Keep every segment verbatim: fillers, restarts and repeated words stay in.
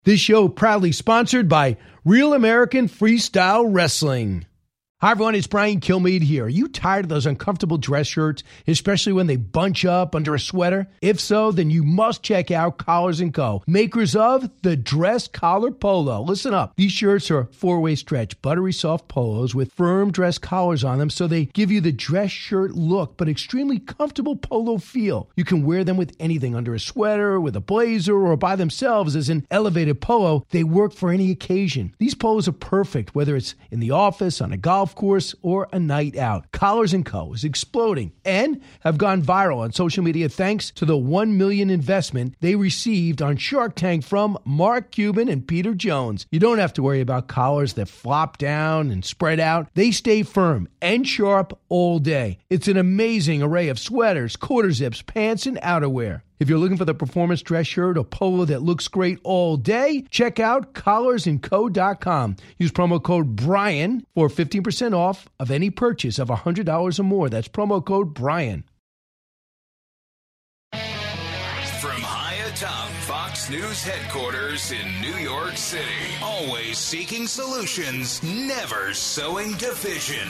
This show proudly sponsored by Real American Freestyle Wrestling. Hi, everyone. It's Brian Kilmeade here. Are you tired of those uncomfortable dress shirts, especially when they bunch up under a sweater? If so, then you must check out Collars and Co., makers of the Dress Collar Polo. Listen up. These shirts are four-way stretch, buttery soft polos with firm dress collars on them, so they give you the dress shirt look, but extremely comfortable polo feel. You can wear them with anything, under a sweater, with a blazer, or by themselves as an elevated polo. They work for any occasion. These polos are perfect, whether it's in the office, on a golf course, or a night out. Collars and Co. is exploding and have gone viral on social media thanks to the one million dollars investment they received on Shark Tank from Mark Cuban and Peter Jones. You don't have to worry about collars that flop down and spread out. They stay firm and sharp all day. It's an amazing array of sweaters, quarter zips, pants, and outerwear. If you're looking for the performance dress shirt or polo that looks great all day, check out collars and co dot com. Use promo code Brian for fifteen percent off of any purchase of one hundred dollars or more. That's promo code Brian. From high atop Fox News headquarters in New York City, always seeking solutions, never sowing division.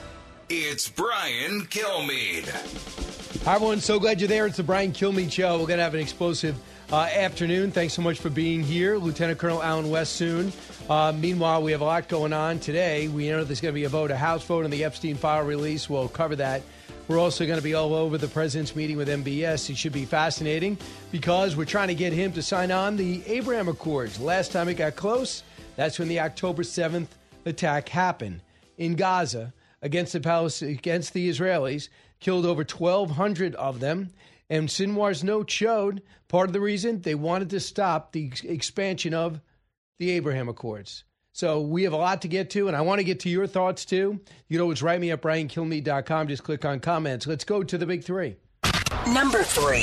It's Brian Kilmeade. Hi, everyone. So glad you're there. It's the Brian Kilmeade Show. We're going to have an explosive uh, afternoon. Thanks so much for being here. Lieutenant Colonel Allen West soon. Uh, meanwhile, we have a lot going on today. We know there's going to be a vote, a House vote on the Epstein file release. We'll cover that. We're also going to be all over the president's meeting with M B S. It should be fascinating because we're trying to get him to sign on the Abraham Accords. Last time it got close, that's when the October seventh attack happened in Gaza against the Palis- against the Israelis. Killed over twelve hundred of them. And Sinwar's note showed part of the reason they wanted to stop the ex- expansion of the Abraham Accords. So we have a lot to get to, and I want to get to your thoughts, too. You can always write me at brian kilmeade dot com. Just click on comments. Let's go to the big three. Number three.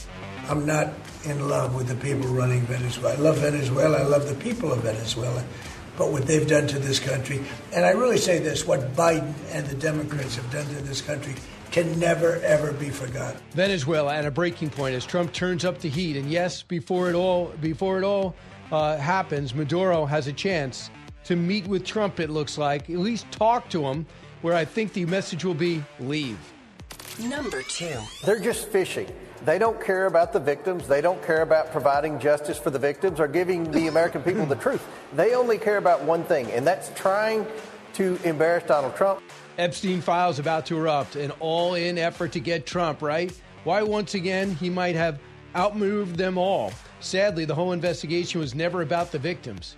I'm not in love with the people running Venezuela. I love Venezuela. I love the people of Venezuela. But what they've done to this country, and I really say this, what Biden and the Democrats have done to this country can never, ever be forgotten. Venezuela at a breaking point as Trump turns up the heat. And yes, before it all before it all uh, happens, Maduro has a chance to meet with Trump, it looks like. At least talk to him, where I think the message will be leave. Number two. They're just fishing. They don't care about the victims. They don't care about providing justice for the victims or giving the American people the truth. They only care about one thing, and that's trying to embarrass Donald Trump. Epstein files about to erupt, an all-in effort to get Trump, right? Why, once again, he might have outmoved them all. Sadly, the whole investigation was never about the victims.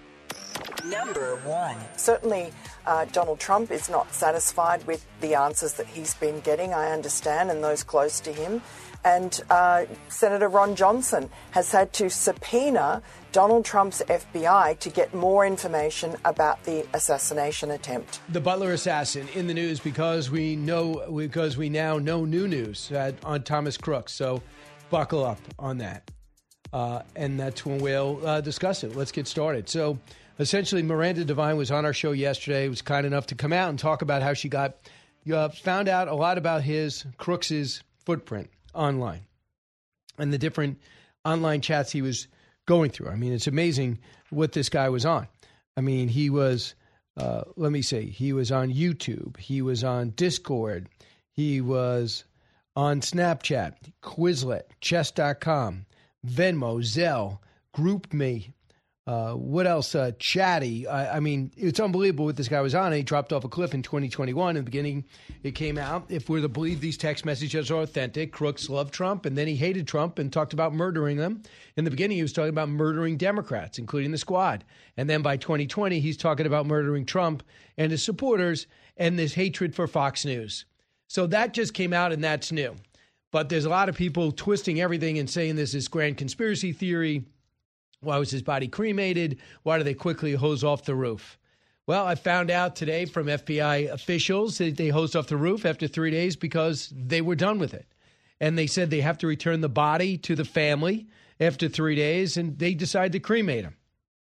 Number one. Certainly, uh, Donald Trump is not satisfied with the answers that he's been getting, I understand, and those close to him. And uh, Senator Ron Johnson has had to subpoena Donald Trump's F B I to get more information about the assassination attempt. The Butler assassin in the news because we know because we now know new news uh, on Thomas Crooks. So buckle up on that. Uh, and that's when we'll uh, discuss it. Let's get started. So essentially, Miranda Devine was on our show yesterday, was kind enough to come out and talk about how she got uh, found out a lot about his Crooks's footprint online and the different online chats he was going through. I mean, it's amazing what this guy was on. I mean, he was, uh, let me see, he was on YouTube. He was on Discord. He was on Snapchat, Quizlet, chess dot com, Venmo, Zelle, GroupMe. Uh, what else? Uh, Chatty. I, I mean, it's unbelievable what this guy was on. He dropped off a cliff in twenty twenty-one. In the beginning, it came out, if we're to believe these text messages are authentic, Crooks loved Trump, and then he hated Trump and talked about murdering them. In the beginning, he was talking about murdering Democrats, including the squad. And then by twenty twenty, he's talking about murdering Trump and his supporters and this hatred for Fox News. So that just came out, and that's new. But there's a lot of people twisting everything and saying this is grand conspiracy theory. Why was his body cremated? Why did they quickly hose off the roof? Well, I found out today from F B I officials that they hosed off the roof after three days because they were done with it. And they said they have to return the body to the family after three days, and they decided to cremate him.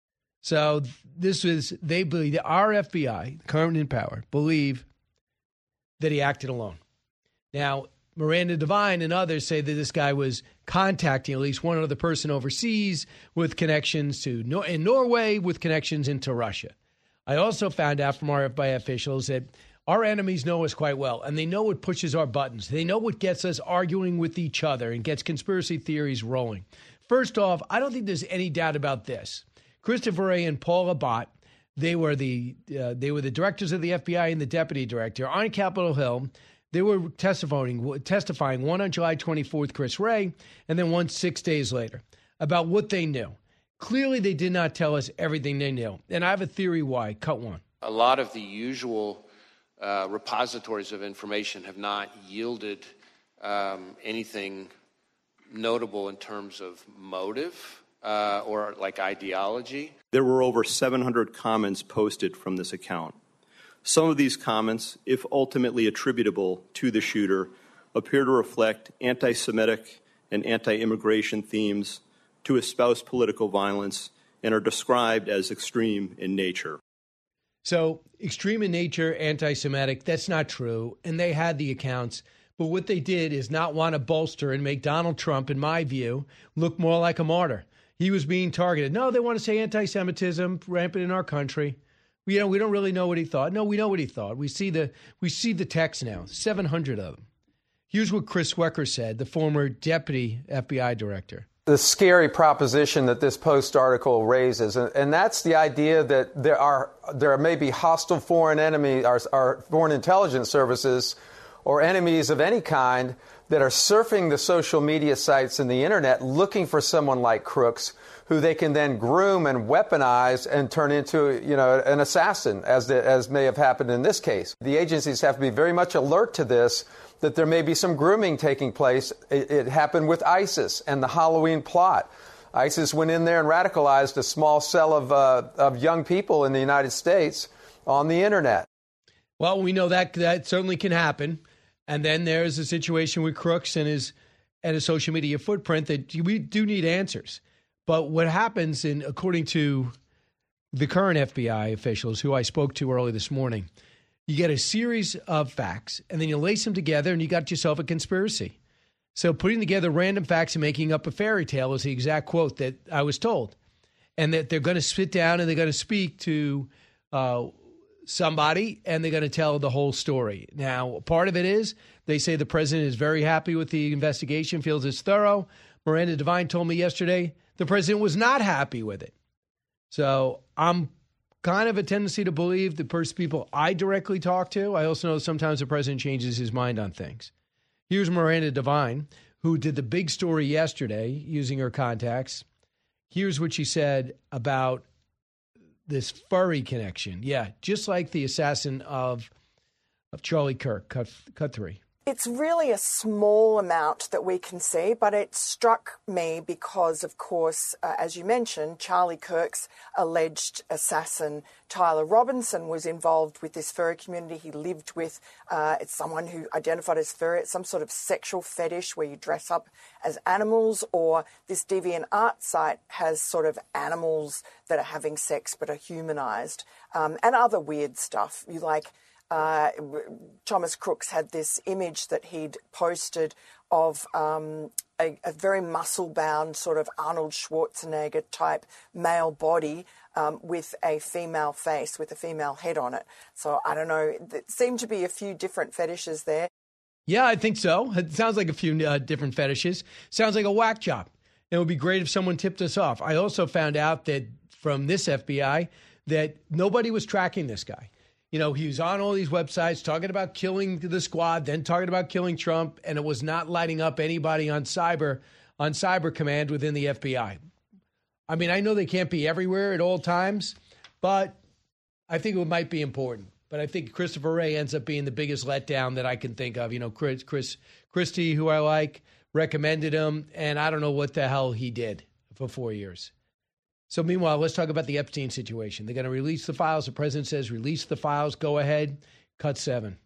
So this was, they believe, our F B I, current in power, believe that he acted alone. Now, Miranda Devine and others say that this guy was contacting at least one other person overseas with connections to Nor- in Norway with connections into Russia. I also found out from our F B I officials that our enemies know us quite well, and they know what pushes our buttons. They know what gets us arguing with each other and gets conspiracy theories rolling. First off, I don't think there's any doubt about this. Christopher Wray and Paul Abbott, they were the uh, they were the directors of the F B I and the deputy director on Capitol Hill. They were testifying, testifying one on July twenty-fourth, Chris Wray, and then one six days later about what they knew. Clearly, they did not tell us everything they knew. And I have a theory why. Cut one. A lot of the usual uh, repositories of information have not yielded um, anything notable in terms of motive uh, or like ideology. There were over seven hundred comments posted from this account. Some of these comments, if ultimately attributable to the shooter, appear to reflect anti-Semitic and anti-immigration themes, to espouse political violence, and are described as extreme in nature. So, extreme in nature, anti-Semitic, that's not true. And they had the accounts. But what they did is not want to bolster and make Donald Trump, in my view, look more like a martyr. He was being targeted. No, they want to say anti-Semitism rampant in our country. You know, we don't really know what he thought. No, we know what he thought. We see the we see the text now, seven hundred of them. Here's what Chris Wecker said, the former deputy F B I director. The scary proposition that this Post article raises, and that's the idea that there are there may be hostile foreign enemies, or, or foreign intelligence services, or enemies of any kind that are surfing the social media sites and the internet looking for someone like Crooks, who they can then groom and weaponize and turn into, you know, an assassin, as the, as may have happened in this case. The agencies have to be very much alert to this, that there may be some grooming taking place. It, it happened with ISIS and the Halloween plot. ISIS went in there and radicalized a small cell of uh, of young people in the United States on the internet. Well, we know that that certainly can happen. And then there's a situation with Crooks and his and his social media footprint that we do need answers. But what happens, in according to the current F B I officials who I spoke to early this morning, you get a series of facts, and then you lace them together, and you got yourself a conspiracy. So putting together random facts and making up a fairy tale is the exact quote that I was told. And that they're going to sit down and they're going to speak to uh, somebody, and they're going to tell the whole story. Now, part of it is they say the president is very happy with the investigation, feels it's thorough. Miranda Devine told me yesterday the president was not happy with it. So I'm kind of a tendency to believe the first people I directly talk to. I also know sometimes the president changes his mind on things. Here's Miranda Devine, who did the big story yesterday using her contacts. Here's what she said about this furry connection. Yeah, just like the assassin of of Charlie Kirk, cut, cut three. It's really a small amount that we can see, but it struck me because, of course, uh, as you mentioned, Charlie Kirk's alleged assassin, Tyler Robinson, was involved with this furry community. He lived with uh, it's someone who identified as furry. It's some sort of sexual fetish where you dress up as animals, or this deviant art site has sort of animals that are having sex but are humanized, um, and other weird stuff. You like... Uh, Thomas Crooks had this image that he'd posted of um, a, a very muscle-bound sort of Arnold Schwarzenegger type male body um, with a female face, with a female head on it. So I don't know. There seemed to be a few different fetishes there. Yeah, I think so. It sounds like a few uh, different fetishes. Sounds like a whack job. It would be great if someone tipped us off. I also found out that from this F B I that nobody was tracking this guy. You know, he was on all these websites talking about killing the squad, then talking about killing Trump, and it was not lighting up anybody on cyber, on cyber command within the F B I. I mean, I know they can't be everywhere at all times, but I think it might be important. But I think Christopher Wray ends up being the biggest letdown that I can think of. You know, Chris, Chris Christie, who I like, recommended him, and I don't know what the hell he did for four years. So meanwhile, let's talk about the Epstein situation. They're going to release the files. The president says, release the files. Go ahead. Cut seven.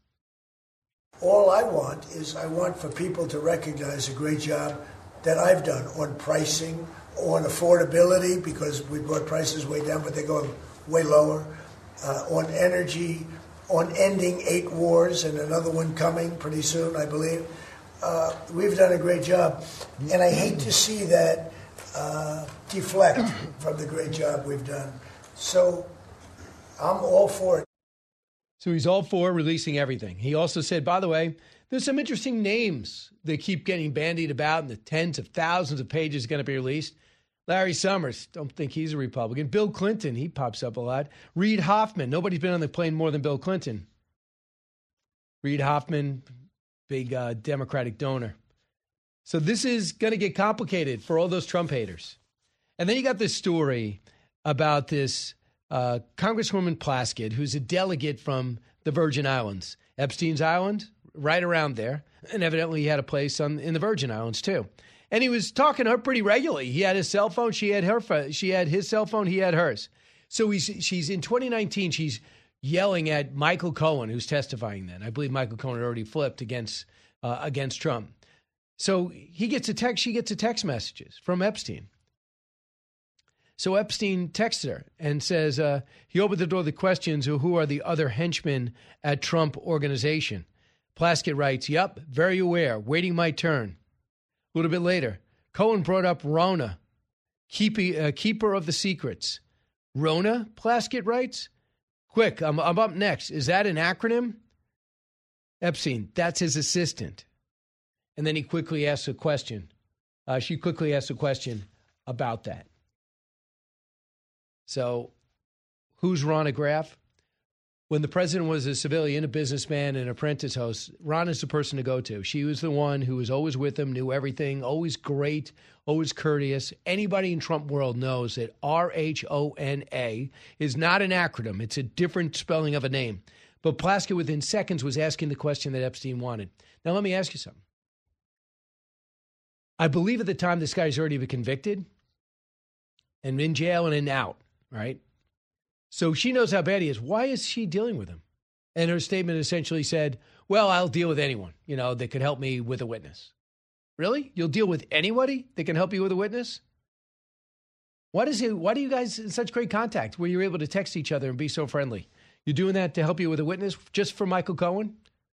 All I want is I want for people to recognize a great job that I've done on pricing, on affordability, because we brought prices way down, but they're going way lower, uh, on energy, on ending eight wars and another one coming pretty soon, I believe, uh, we've done a great job. And I hate to see that uh, deflect from the great job we've done. So I'm all for it. So he's all for releasing everything. He also said, by the way, there's some interesting names that keep getting bandied about, and the tens of thousands of pages going to be released. Larry Summers, don't think he's a Republican. Bill Clinton, he pops up a lot. Reid Hoffman, nobody's been on the plane more than Bill Clinton. Reid Hoffman, big uh, Democratic donor. So this is going to get complicated for all those Trump haters. And then you got this story about this uh, Congresswoman Plaskett, who's a delegate from the Virgin Islands. Epstein's Island, right around there. And evidently he had a place on, in the Virgin Islands, too. And he was talking to her pretty regularly. He had his cell phone. She had her. She had his cell phone. He had hers. So he's, she's in twenty nineteen, she's yelling at Michael Cohen, who's testifying then. I believe Michael Cohen had already flipped against uh, against Trump. So he gets a text. She gets a text messages from Epstein. So Epstein texts her and says, uh, he opened the door to the questions of who are the other henchmen at Trump Organization. Plaskett writes, yep, very aware, waiting my turn. A little bit later, Cohen brought up Rona, keep, uh, keeper of the secrets. Rona, Plaskett writes, quick, I'm, I'm up next. Is that an acronym? Epstein, that's his assistant. And then he quickly asks a question. Uh, she quickly asks a question about that. So who's Ronna Graff? When the president was a civilian, a businessman, an apprentice host, Ron is the person to go to. She was the one who was always with him, knew everything, always great, always courteous. Anybody in Trump world knows that R H O N A is not an acronym. It's a different spelling of a name. But Plaskett, within seconds, was asking the question that Epstein wanted. Now, let me ask you something. I believe at the time this guy's already been convicted and in jail and in out, right? So she knows how bad he is. Why is she dealing with him? And her statement essentially said, well, I'll deal with anyone, you know, that could help me with a witness. Really? You'll deal with anybody that can help you with a witness? What is it? Why do you guys in such great contact where you're able to text each other and be so friendly? You're doing that to help you with a witness just for Michael Cohen?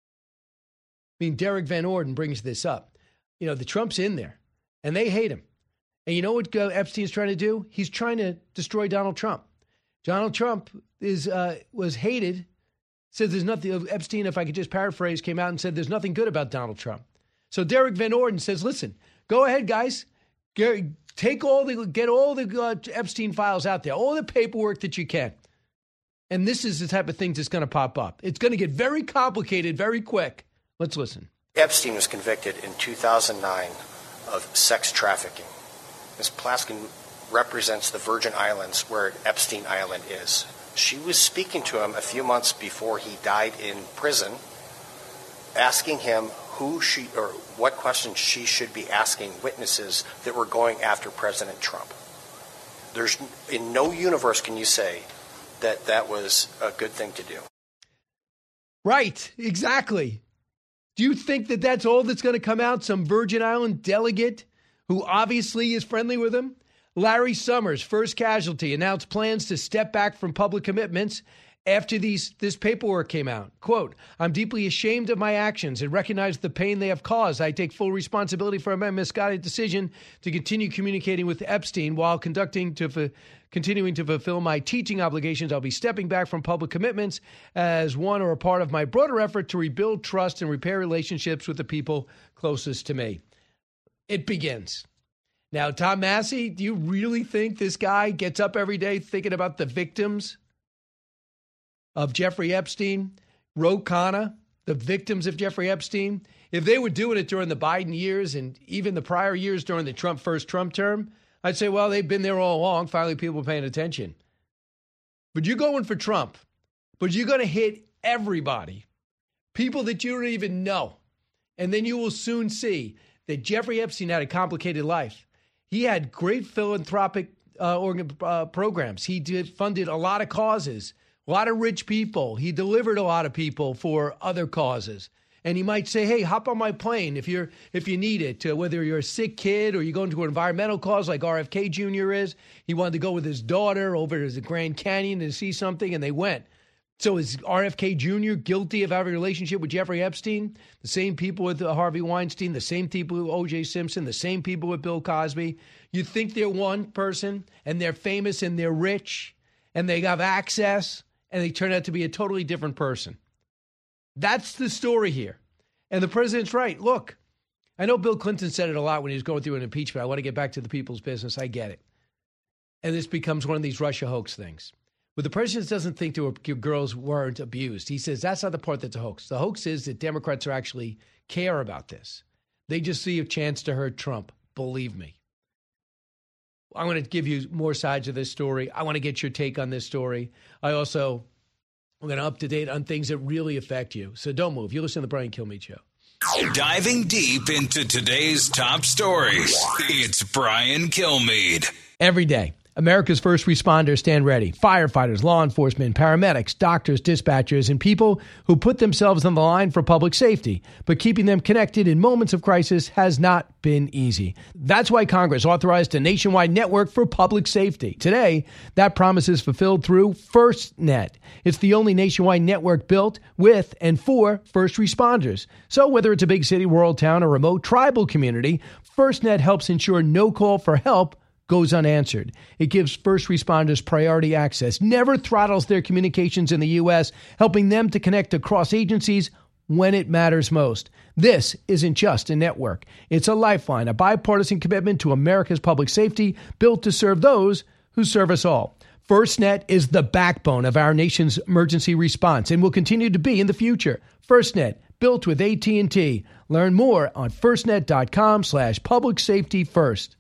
I mean, Derek Van Orden brings this up. You know, the Trump's in there and they hate him. And you know what uh, Epstein's trying to do? He's trying to destroy Donald Trump. Donald Trump is uh, was hated, said there's nothing, Epstein, if I could just paraphrase, came out and said there's nothing good about Donald Trump. So Derek Van Orden says, listen, go ahead, guys. Get, take all the, get all the uh, Epstein files out there, all the paperwork that you can. And this is the type of thing that's going to pop up. It's going to get very complicated very quick. Let's listen. Epstein was convicted in two thousand nine of sex trafficking. Miz Plaskett represents the Virgin Islands, where Epstein Island is. She was speaking to him a few months before he died in prison, asking him who she or what questions she should be asking witnesses that were going after President Trump. There's in no universe can you say that that was a good thing to do. Right, exactly. Do you think that that's all that's going to come out? Some Virgin Island delegate who obviously is friendly with him? Larry Summers, first casualty, announced plans to step back from public commitments after these this paperwork came out. Quote, I'm deeply ashamed of my actions and recognize the pain they have caused. I take full responsibility for my misguided decision to continue communicating with Epstein while conducting to f- continuing to fulfill my teaching obligations. I'll be stepping back from public commitments as one or a part of my broader effort to rebuild trust and repair relationships with the people closest to me. It begins. Now, Tom Massey, do you really think this guy gets up every day thinking about the victims of Jeffrey Epstein, Ro Khanna, the victims of Jeffrey Epstein? If they were doing it during the Biden years and even the prior years during the Trump first Trump term, I'd say, well, they've been there all along. Finally, people are paying attention. But you're going for Trump, but you're going to hit everybody, people that you don't even know. And then you will soon see that Jeffrey Epstein had a complicated life. He had great philanthropic uh, organ, uh, programs. He did funded a lot of causes, a lot of rich people. He delivered a lot of people for other causes. And he might say, hey, hop on my plane if you're if you need it, uh, whether you're a sick kid or you're going to an environmental cause like R F K Junior is. He wanted to go with his daughter over to the Grand Canyon to see something, and they went. So is R F K Junior guilty of having a relationship with Jeffrey Epstein? The same people with Harvey Weinstein, the same people with O J Simpson, the same people with Bill Cosby. You think they're one person and they're famous and they're rich and they have access and they turn out to be a totally different person. That's the story here. And the president's right. Look, I know Bill Clinton said it a lot when he was going through an impeachment. I want to get back to the people's business. I get it. And this becomes one of these Russia hoax things. But the president doesn't think there were girls weren't abused. He says that's not the part that's a hoax. The hoax is that Democrats are actually care about this. They just see a chance to hurt Trump. Believe me. I'm going to give you more sides of this story. I want to get your take on this story. I also am going to up to date on things that really affect you. So don't move. You listen to the Brian Kilmeade Show. Diving deep into today's top stories, it's Brian Kilmeade. Every day, America's first responders stand ready. Firefighters, law enforcement, paramedics, doctors, dispatchers, and people who put themselves on the line for public safety. But keeping them connected in moments of crisis has not been easy. That's why Congress authorized a nationwide network for public safety. Today, that promise is fulfilled through FirstNet. It's the only nationwide network built with and for first responders. So whether it's a big city, rural town, or remote tribal community, FirstNet helps ensure no call for help goes unanswered. It gives first responders priority access, never throttles their communications in the U S, helping them to connect across agencies when it matters most. This isn't just a network. It's a lifeline, a bipartisan commitment to America's public safety built to serve those who serve us all. FirstNet is the backbone of our nation's emergency response and will continue to be in the future. FirstNet, built with A T and T. Learn more on firstnet.com slash public safety first.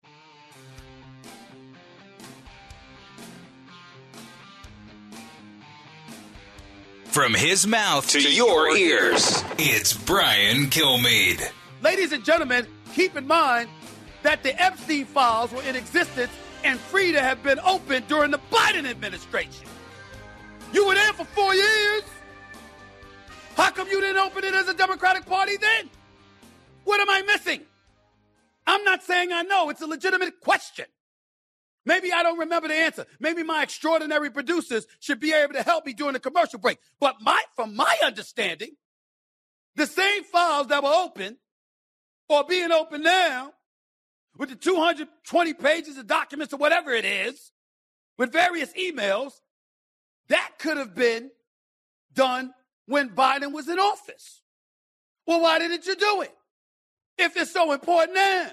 From his mouth to your ears, it's Brian Kilmeade. Ladies and gentlemen, keep in mind that the Epstein files were in existence and free to have been opened during the Biden administration. You were there for four years. How come you didn't open it as a Democratic Party then? What am I missing? I'm not saying I know. It's a legitimate question. Maybe I don't remember the answer. Maybe my extraordinary producers should be able to help me during the commercial break. But my, from my understanding, the same files that were open or being open now with the two hundred twenty pages of documents or whatever it is, with various emails, that could have been done when Biden was in office. Well, why didn't you do it if it's so important now?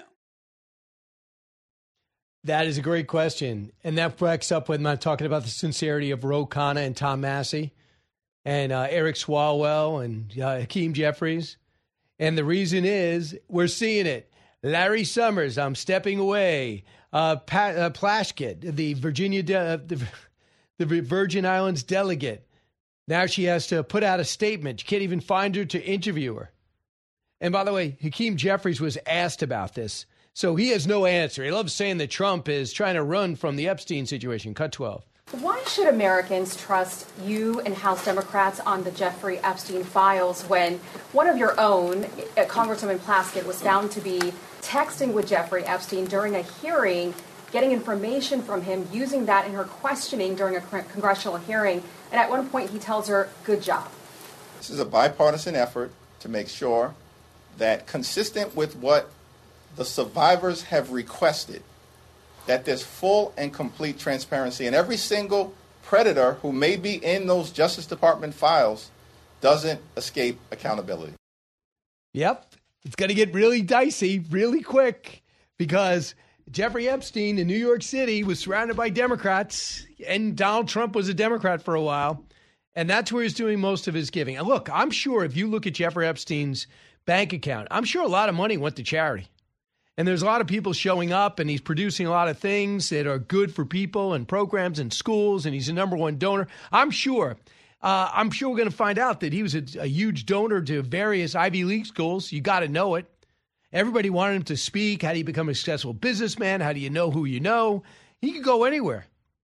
That is a great question. And that backs up when I'm talking about the sincerity of Ro Khanna and Tom Massey and uh, Eric Swalwell and uh, Hakeem Jeffries. And the reason is we're seeing it. Larry Summers, I'm stepping away. Uh, Pat, uh, Plaskett, the Virginia, de- uh, the, the Virgin Islands delegate. Now she has to put out a statement. You can't even find her to interview her. And by the way, Hakeem Jeffries was asked about this. So he has no answer. He loves saying that Trump is trying to run from the Epstein situation. Cut twelve. Why should Americans trust you and House Democrats on the Jeffrey Epstein files when one of your own, Congresswoman Plaskett, was found to be texting with Jeffrey Epstein during a hearing, getting information from him, using that in her questioning during a congressional hearing, and at one point he tells her, good job. This is a bipartisan effort to make sure that, consistent with what the survivors have requested, that there's full and complete transparency, and every single predator who may be in those Justice Department files doesn't escape accountability. Yep. It's going to get really dicey really quick because Jeffrey Epstein in New York City was surrounded by Democrats, and Donald Trump was a Democrat for a while, and that's where he's doing most of his giving. And look, I'm sure if you look at Jeffrey Epstein's bank account, I'm sure a lot of money went to charity. And there's a lot of people showing up, and he's producing a lot of things that are good for people and programs and schools, and he's a number one donor. I'm sure. Uh, I'm sure we're going to find out that he was a, a huge donor to various Ivy League schools. You got to know it. Everybody wanted him to speak. How do you become a successful businessman? How do you know who you know? He could go anywhere.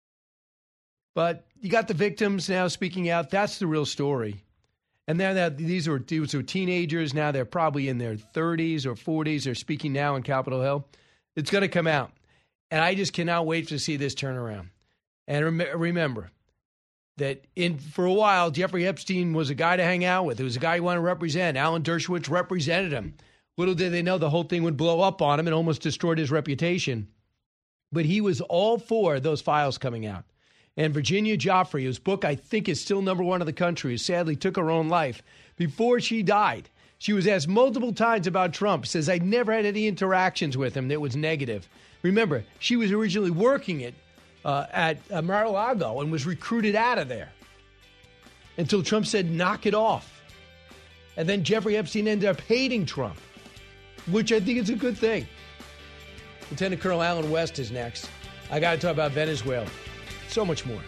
But you got the victims now speaking out. That's the real story. And now that these are, these are teenagers, now they're probably in their thirties or forties. They're speaking now on Capitol Hill. It's going to come out. And I just cannot wait to see this turnaround. And rem- remember, that in for a while, Jeffrey Epstein was a guy to hang out with. It was a guy you want to represent. Alan Dershowitz represented him. Little did they know the whole thing would blow up on him and almost destroyed his reputation. But he was all for those files coming out. And Virginia Joffrey, whose book I think is still number one in the country, who sadly took her own life before she died. She was asked multiple times about Trump, says, I never had any interactions with him that was negative. Remember, she was originally working it uh, at uh, Mar-a-Lago and was recruited out of there until Trump said, knock it off. And then Jeffrey Epstein ended up hating Trump, which I think is a good thing. Lieutenant Colonel Alan West is next. I got to talk about Venezuela. So much more.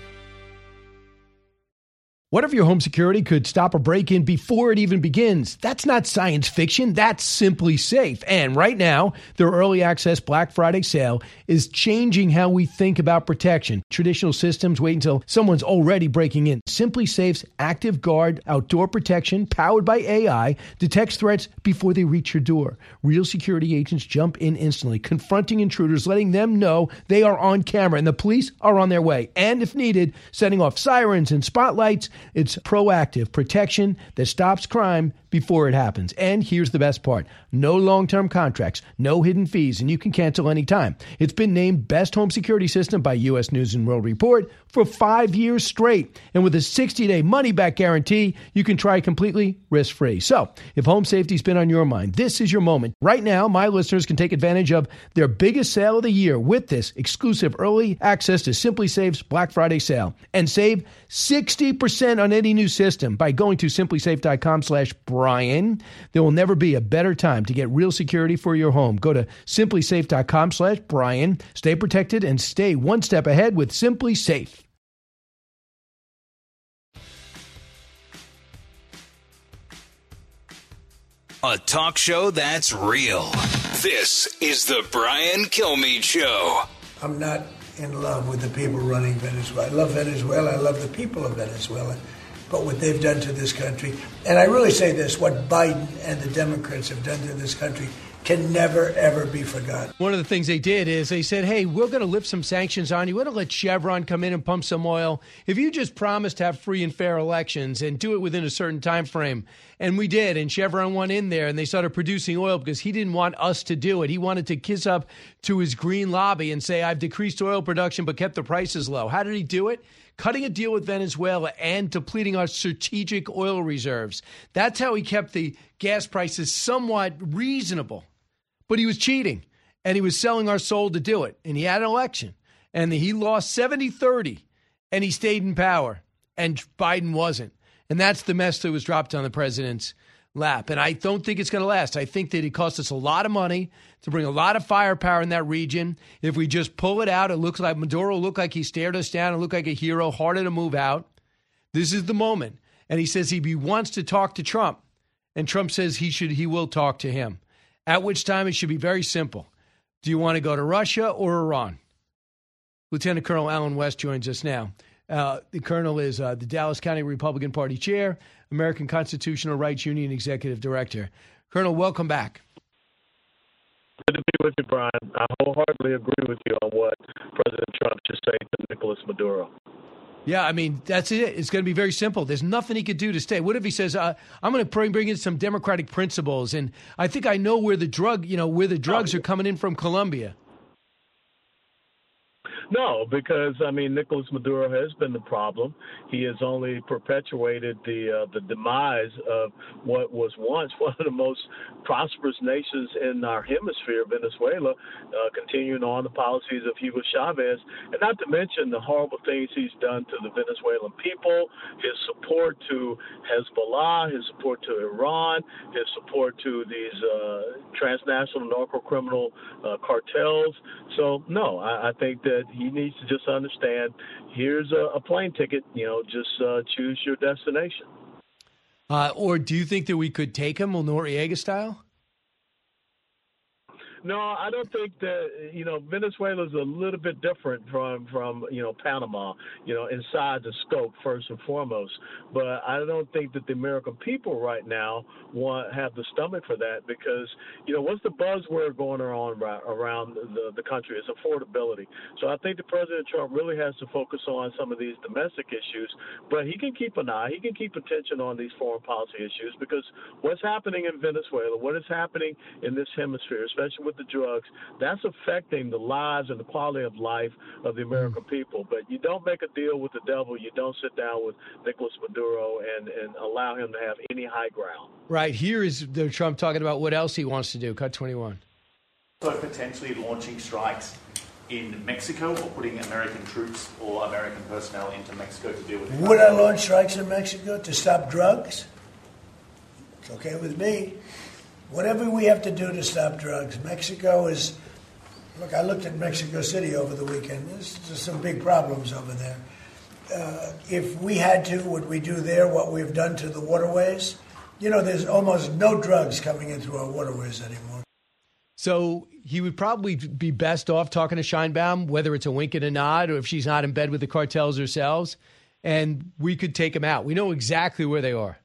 What if your home security could stop a break-in before it even begins? That's not science fiction. That's Simply Safe. And right now, their early access Black Friday sale is changing how we think about protection. Traditional systems wait until someone's already breaking in. Simply Safe's Active Guard outdoor protection, powered by A I, detects threats before they reach your door. Real security agents jump in instantly, confronting intruders, letting them know they are on camera, and the police are on their way. And if needed, setting off sirens and spotlights. It's proactive protection that stops crime before it happens. And here's the best part. No long-term contracts, no hidden fees, and you can cancel anytime. It's been named Best Home Security System by U S News and World Report for five years straight. And with a sixty-day money-back guarantee, you can try completely risk-free. So, if home safety's been on your mind, this is your moment. Right now, my listeners can take advantage of their biggest sale of the year with this exclusive early access to Simply Safe's Black Friday sale. And save sixty percent on any new system by going to simplysafe.com slash Brian. There will never be a better time to get real security for your home. Go to simplysafe.com slash Brian. Stay protected and stay one step ahead with Simply Safe. A talk show that's real. This is the Brian Kilmeade Show. I'm not in love with the people running Venezuela. I love Venezuela. I love the people of Venezuela. But what they've done to this country, and I really say this, what Biden and the Democrats have done to this country can never, ever be forgotten. One of the things they did is they said, hey, we're going to lift some sanctions on you. We're going to let Chevron come in and pump some oil. If you just promise to have free and fair elections and do it within a certain time frame. And we did. And Chevron went in there and they started producing oil because he didn't want us to do it. He wanted to kiss up to his green lobby and say, I've decreased oil production but kept the prices low. How did he do it? Cutting a deal with Venezuela and depleting our strategic oil reserves. That's how he kept the gas prices somewhat reasonable. But he was cheating, and he was selling our soul to do it. And he had an election, and he lost seventy thirty, and he stayed in power, and Biden wasn't. And that's the mess that was dropped on the president's lap. And I don't think it's going to last. I think that it cost us a lot of money to bring a lot of firepower in that region. If we just pull it out, it looks like Maduro looked like he stared us down and looked like a hero, harder to move out. This is the moment. And he says he wants to talk to Trump. And Trump says he should, he will talk to him. At which time it should be very simple. Do you want to go to Russia or Iran? Lieutenant Colonel Alan West joins us now. Uh, the colonel is uh, the Dallas County Republican Party chair, American Constitutional Rights Union executive director. Colonel, welcome back. Good to be with you, Brian. I wholeheartedly agree with you on what President Trump just said to Nicolas Maduro. Yeah, I mean, that's it. It's going to be very simple. There's nothing he could do to stay. What if he says, uh, I'm going to bring, bring in some democratic principles, and I think I know where the drug, you know, where the drugs are coming in from Colombia. No, because, I mean, Nicolas Maduro has been the problem. He has only perpetuated the uh, the demise of what was once one of the most prosperous nations in our hemisphere, Venezuela, uh, continuing on the policies of Hugo Chavez, and not to mention the horrible things he's done to the Venezuelan people, his support to Hezbollah, his support to Iran, his support to these uh, transnational narco-criminal uh, cartels. So, no, I, I think that he needs to just understand, here's a, a plane ticket, you know, just uh, choose your destination. Uh, or do you think that we could take him Noriega style? No, I don't think that, you know, Venezuela is a little bit different from, from, you know, Panama, you know, inside the scope first and foremost. But I don't think that the American people right now want have the stomach for that because, you know, what's the buzzword going on around the, the country? It's affordability. So I think that President Trump really has to focus on some of these domestic issues, but he can keep an eye, he can keep attention on these foreign policy issues because what's happening in Venezuela, what is happening in this hemisphere, especially with the drugs, that's affecting the lives and the quality of life of the American people. But you don't make a deal with the devil. You don't sit down with Nicolas Maduro and, and allow him to have any high ground. Right. Here is the Trump talking about what else he wants to do. Cut twenty-one. So potentially launching strikes in Mexico or putting American troops or American personnel into Mexico to deal with it. Would I launch strikes in Mexico to stop drugs? It's okay with me. Whatever we have to do to stop drugs. Mexico is, look, I looked at Mexico City over the weekend. There's, there's some big problems over there. Uh, if we had to, would we do there what we've done to the waterways? You know, there's almost no drugs coming in through our waterways anymore. So he would probably be best off talking to Sheinbaum, whether it's a wink and a nod or if she's not in bed with the cartels herself, and we could take them out. We know exactly where they are.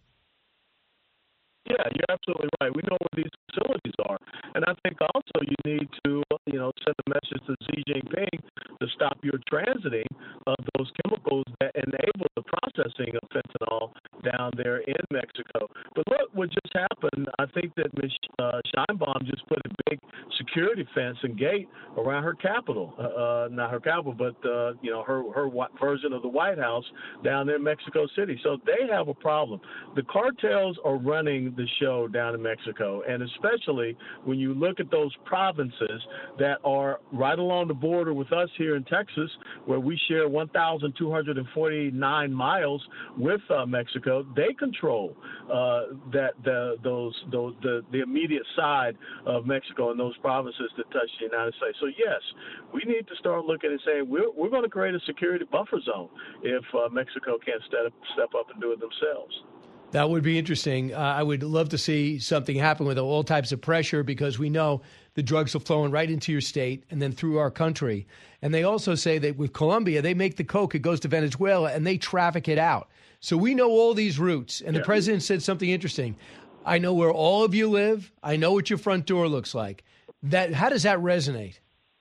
Yeah, you're absolutely right. We know where these facilities are. And I think also you need to, you know, send a message to Xi Jinping to stop your transiting of those chemicals that enable the processing of fentanyl down there in Mexico. But look what just happened. I think that Miz Uh, Sheinbaum just put a big security fence and gate around her capital. Uh, uh, not her capital, but, uh, you know, her, her version of the White House down there in Mexico City. So they have a problem. The cartels are running the show down in Mexico, and especially when you look at those provinces that are right along the border with us here in Texas, where we share one thousand two hundred forty-nine miles with uh, Mexico, they control uh, that the those those the, the immediate side of Mexico and those provinces that touch the United States. So yes, we need to start looking and saying we're we're going to create a security buffer zone if uh, Mexico can't step step up and do it themselves. That would be interesting. Uh, I would love to see something happen with all types of pressure because we know the drugs are flowing right into your state and then through our country. And they also say that with Colombia, they make the coke, it goes to Venezuela, and they traffic it out. So we know all these routes. And yeah. The president said something interesting. I know where all of you live. I know what your front door looks like. That how does that resonate?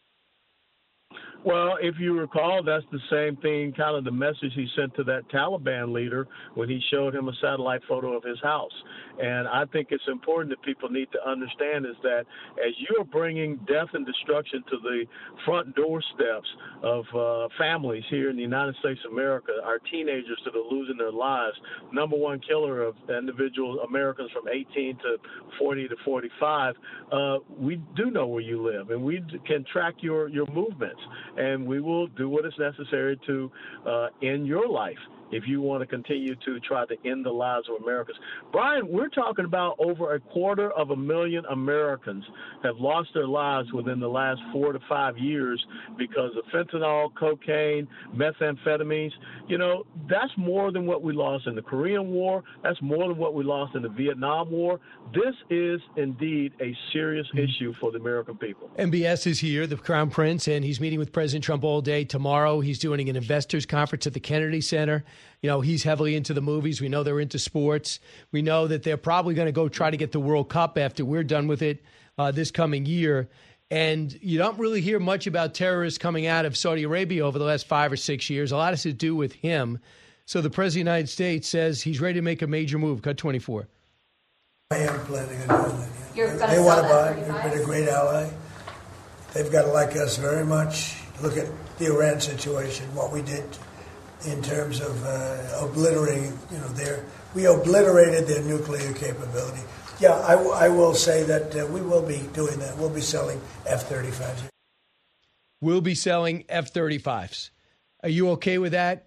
Well, if you recall, that's the same thing, kind of the message he sent to that Taliban leader when he showed him a satellite photo of his house. And I think it's important that people need to understand is that as you are bringing death and destruction to the front doorsteps of uh, families here in the United States of America, our teenagers that are losing their lives, number one killer of individual Americans from eighteen to forty to forty-five, uh, we do know where you live, and we can track your, your movements. And we will do what is necessary to uh, end your life if you want to continue to try to end the lives of Americans. Brian, we're talking about over a quarter of a million Americans have lost their lives within the last four to five years because of fentanyl, cocaine, methamphetamines. You know, that's more than what we lost in the Korean War. That's more than what we lost in the Vietnam War. This is indeed a serious issue for the American people. M B S is here, the Crown Prince, and he's meeting with President Trump all day. Tomorrow he's doing an investors conference at the Kennedy Center. You know, he's heavily into the movies. We know they're into sports. We know that they're probably going to go try to get the World Cup after we're done with it uh, this coming year. And you don't really hear much about terrorists coming out of Saudi Arabia over the last five or six years. A lot has to do with him. So the President of the United States says he's ready to make a major move. Cut twenty-four. I am planning on doing that. Yeah. You're They want to buy. They've been a great ally. They've got to like us very much. Look at the Iran situation, what we did in terms of uh, obliterating, you know, their, we obliterated their nuclear capability. Yeah, I, w- I will say that uh, we will be doing that. We'll be selling F thirty-fives. We'll be selling F thirty-fives. Are you okay with that?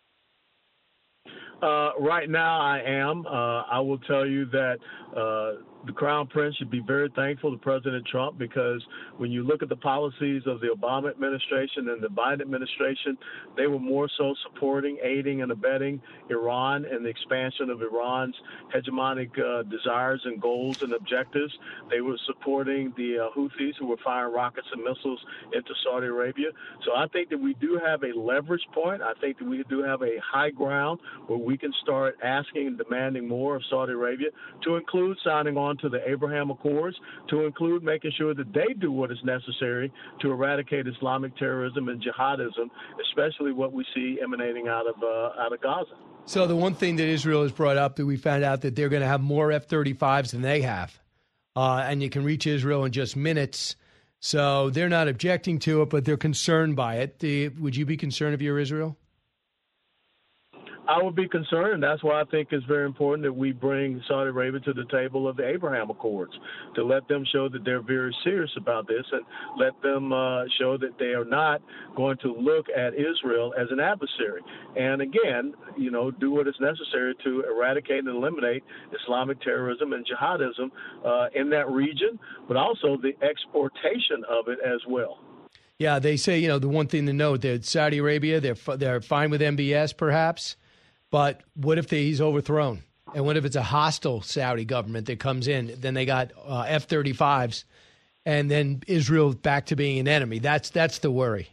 Uh, right now, I am. Uh, I will tell you that uh, the Crown Prince should be very thankful to President Trump, because when you look at the policies of the Obama administration and the Biden administration, they were more so supporting, aiding, and abetting Iran and the expansion of Iran's hegemonic uh, desires and goals and objectives. They were supporting the uh, Houthis, who were firing rockets and missiles into Saudi Arabia. So I think that we do have a leverage point. I think that we do have a high ground where we can start asking and demanding more of Saudi Arabia, to include signing on to the Abraham Accords, to include making sure that they do what is necessary to eradicate Islamic terrorism and jihadism, especially what we see emanating out of uh, out of Gaza. So the one thing that Israel has brought up, that we found out that they're going to have more F thirty-fives than they have, uh, and you can reach Israel in just minutes. So they're not objecting to it, but they're concerned by it. The, would you be concerned if you're Israel? I would be concerned, and that's why I think it's very important that we bring Saudi Arabia to the table of the Abraham Accords, to let them show that they're very serious about this, and let them uh, show that they are not going to look at Israel as an adversary. And again, you know, do what is necessary to eradicate and eliminate Islamic terrorism and jihadism uh, in that region, but also the exportation of it as well. Yeah, they say, you know, the one thing to note, that Saudi Arabia, they're they're fine with M B S perhaps, but what if they, he's overthrown? And what if it's a hostile Saudi government that comes in? Then they got uh, F thirty-fives, and then Israel back to being an enemy. That's that's the worry.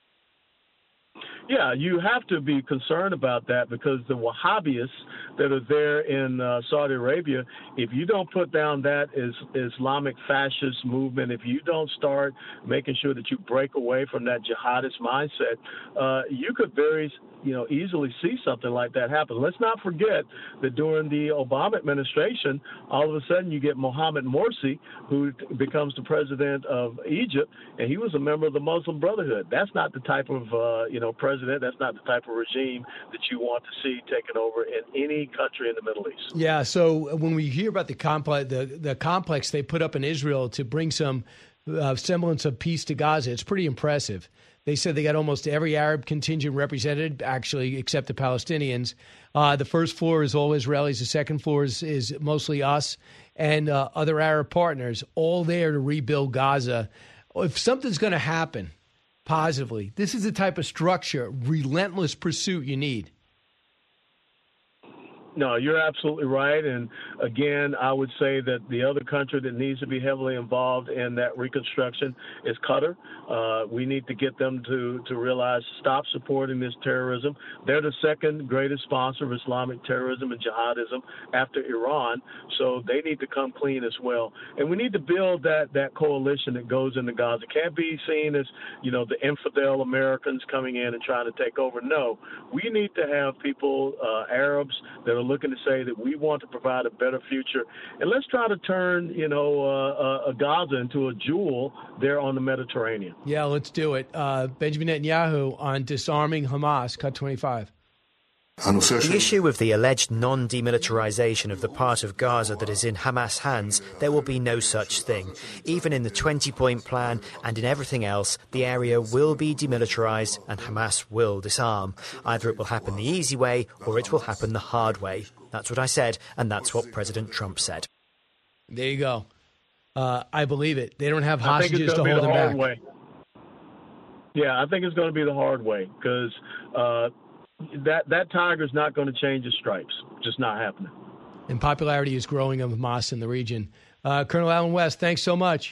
Yeah, you have to be concerned about that, because the Wahhabists that are there in uh, Saudi Arabia, if you don't put down that is Islamic fascist movement, if you don't start making sure that you break away from that jihadist mindset, uh, you could very you know, easily see something like that happen. Let's not forget that during the Obama administration, all of a sudden you get Mohammed Morsi, who becomes the president of Egypt, and he was a member of the Muslim Brotherhood. That's not the type of, uh, you know, president, that's not the type of regime that you want to see taken over in any country in the Middle East. Yeah, so when we hear about the complex, the, the complex they put up in Israel to bring some uh, semblance of peace to Gaza, it's pretty impressive. They said they got almost every Arab contingent represented, actually, except the Palestinians. Uh, the first floor is all Israelis. The second floor is, is mostly us and uh, other Arab partners, all there to rebuild Gaza. If something's going to happen positively, this is the type of structure, relentless pursuit you need. No, you're absolutely right. And again, I would say that the other country that needs to be heavily involved in that reconstruction is Qatar. Uh, we need to get them to, to realize, stop supporting this terrorism. They're the second greatest sponsor of Islamic terrorism and jihadism after Iran. So they need to come clean as well. And we need to build that, that coalition that goes into Gaza. It can't be seen as, you know, the infidel Americans coming in and trying to take over. No, we need to have people, uh, Arabs, that are looking to say that we want to provide a better future. And let's try to turn, you know, uh, uh, Gaza into a jewel there on the Mediterranean. Yeah, let's do it. Uh, Benjamin Netanyahu on disarming Hamas, cut twenty-five. The issue with the alleged non-demilitarization of the part of Gaza that is in Hamas' hands, there will be no such thing. Even in the twenty-point plan and in everything else, the area will be demilitarized and Hamas will disarm. Either it will happen the easy way or it will happen the hard way. That's what I said, and that's what President Trump said. There you go. Uh, I believe it. They don't have I think hostages it's to gonna hold be them the back. hard way. Yeah, I think it's going to be the hard way, because uh, that that tiger's not going to change his stripes. Just not happening. And popularity is growing of Hamas in the region. Uh, Colonel Allen West, thanks so much.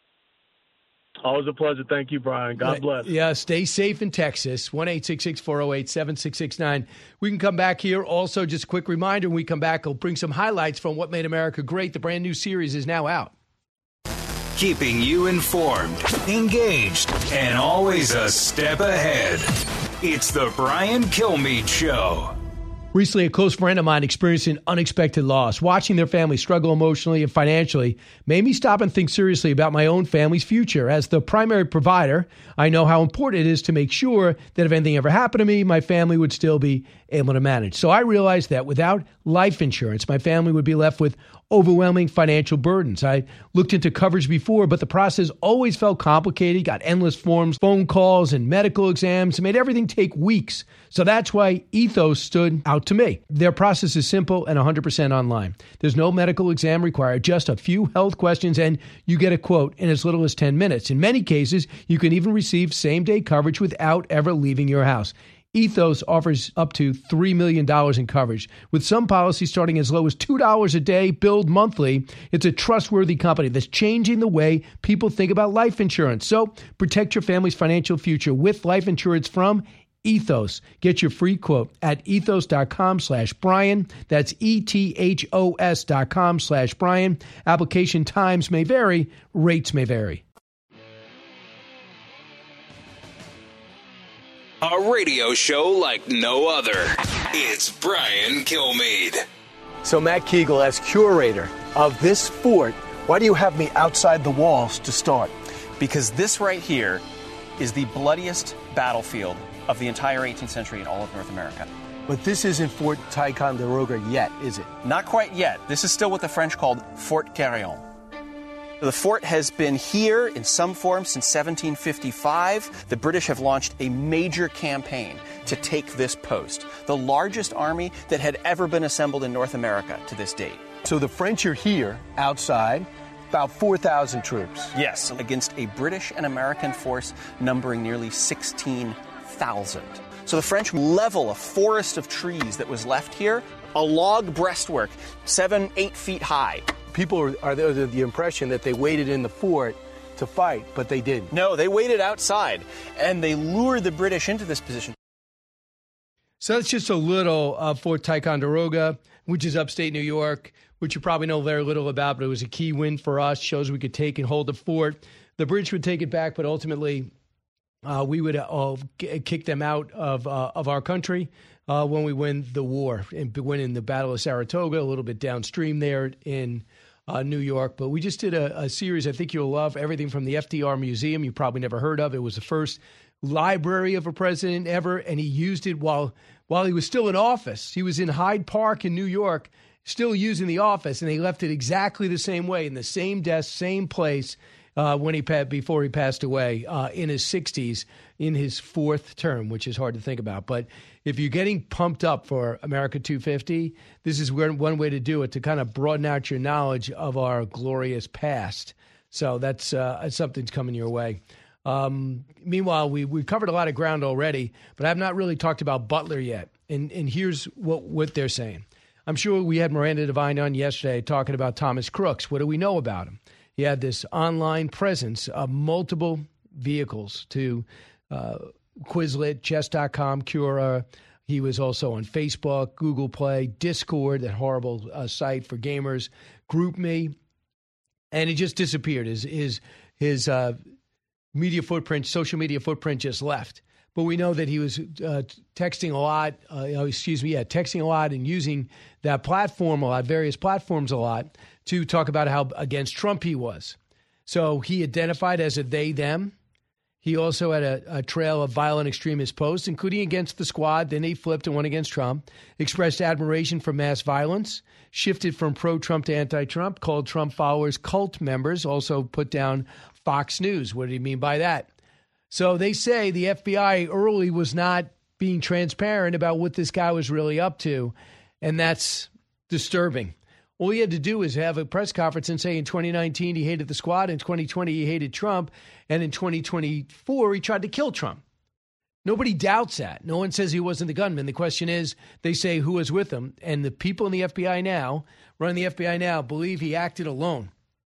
Always a pleasure. Thank you, Brian. God bless. Yeah, stay safe in Texas. one eight six six, four oh eight, seven six six nine. We can come back here. Also, just a quick reminder, when we come back, I'll bring some highlights from What Made America Great. The brand new series is now out. Keeping you informed, engaged, and always a step ahead. It's the Brian Kilmeade Show. Recently, a close friend of mine experienced an unexpected loss. Watching their family struggle emotionally and financially made me stop and think seriously about my own family's future. As the primary provider, I know how important it is to make sure that if anything ever happened to me, my family would still be able to manage. So I realized that without life insurance, my family would be left with overwhelming financial burdens. I looked into coverage before, but the process always felt complicated, got endless forms, phone calls, and medical exams. It made everything take weeks. So that's why Ethos stood out to me. Their process is simple and one hundred percent online. There's no medical exam required, just a few health questions, and you get a quote in as little as ten minutes. In many cases, you can even receive same-day coverage without ever leaving your house. Ethos offers up to three million dollars in coverage, with some policies starting as low as two dollars a day, billed monthly. It's a trustworthy company that's changing the way people think about life insurance. So protect your family's financial future with life insurance from Ethos. Get your free quote at ethos.com slash Brian. That's E-T-H-O-S dot com slash Brian. Application times may vary. Rates may vary. A radio show like no other. It's Brian Kilmeade. So Matt Kegel, as curator of this fort, why do you have me outside the walls to start? Because this right here is the bloodiest battlefield of the entire eighteenth century in all of North America. But this isn't Fort Ticonderoga yet, is it? Not quite yet. This is still what the French called Fort Carillon. The fort has been here in some form since seventeen fifty-five. The British have launched a major campaign to take this post, the largest army that had ever been assembled in North America to this date. So the French are here, outside, about four thousand troops. Yes, against a British and American force numbering nearly sixteen thousand. So the French level a forest of trees that was left here, a log breastwork, seven, eight feet high. People are, are under the impression that they waited in the fort to fight, but they didn't. No, they waited outside, and they lured the British into this position. So that's just a little of Fort Ticonderoga, which is upstate New York, which you probably know very little about, but it was a key win for us, shows we could take and hold the fort. The British would take it back, but ultimately uh, we would uh, kick them out of uh, of our country. Uh, when we win the war and win in the Battle of Saratoga, a little bit downstream there in uh, New York. But we just did a, a series I think you'll love, everything from the F D R Museum you probably never heard of. It was the first library of a president ever, and he used it while while he was still in office. He was in Hyde Park in New York, still using the office, and they left it exactly the same way, in the same desk, same place, uh, when he before he passed away uh, in his sixties, in his fourth term, which is hard to think about. But if you're getting pumped up for America two fifty, this is one way to do it, to kind of broaden out your knowledge of our glorious past. So that's uh, something's coming your way. Um, meanwhile, we we covered a lot of ground already, but I've not really talked about Butler yet. And and here's what, what they're saying. I'm sure we had Miranda Devine on yesterday talking about Thomas Crooks. What do we know about him? He had this online presence of multiple vehicles to uh, Quizlet, chess dot com, Quora. He was also on Facebook, Google Play, Discord, that horrible uh, site for gamers, GroupMe, and he just disappeared. His his his uh, media footprint, social media footprint, just left. But we know that he was uh, texting a lot. Uh, excuse me, yeah, texting a lot and using that platform a lot, various platforms a lot, to talk about how against Trump he was. So he identified as a they them. He also had a, a trail of violent extremist posts, including against the Squad. Then he flipped and went against Trump, expressed admiration for mass violence, shifted from pro-Trump to anti-Trump, called Trump followers cult members, also put down Fox News. What did he mean by that? So they say the F B I early was not being transparent about what this guy was really up to, and that's disturbing. All he had to do was have a press conference and say in twenty nineteen he hated the Squad, in twenty twenty he hated Trump, and in twenty twenty-four he tried to kill Trump. Nobody doubts that. No one says he wasn't the gunman. The question is, they say who was with him, and the people in the F B I now, running the F B I now, believe he acted alone.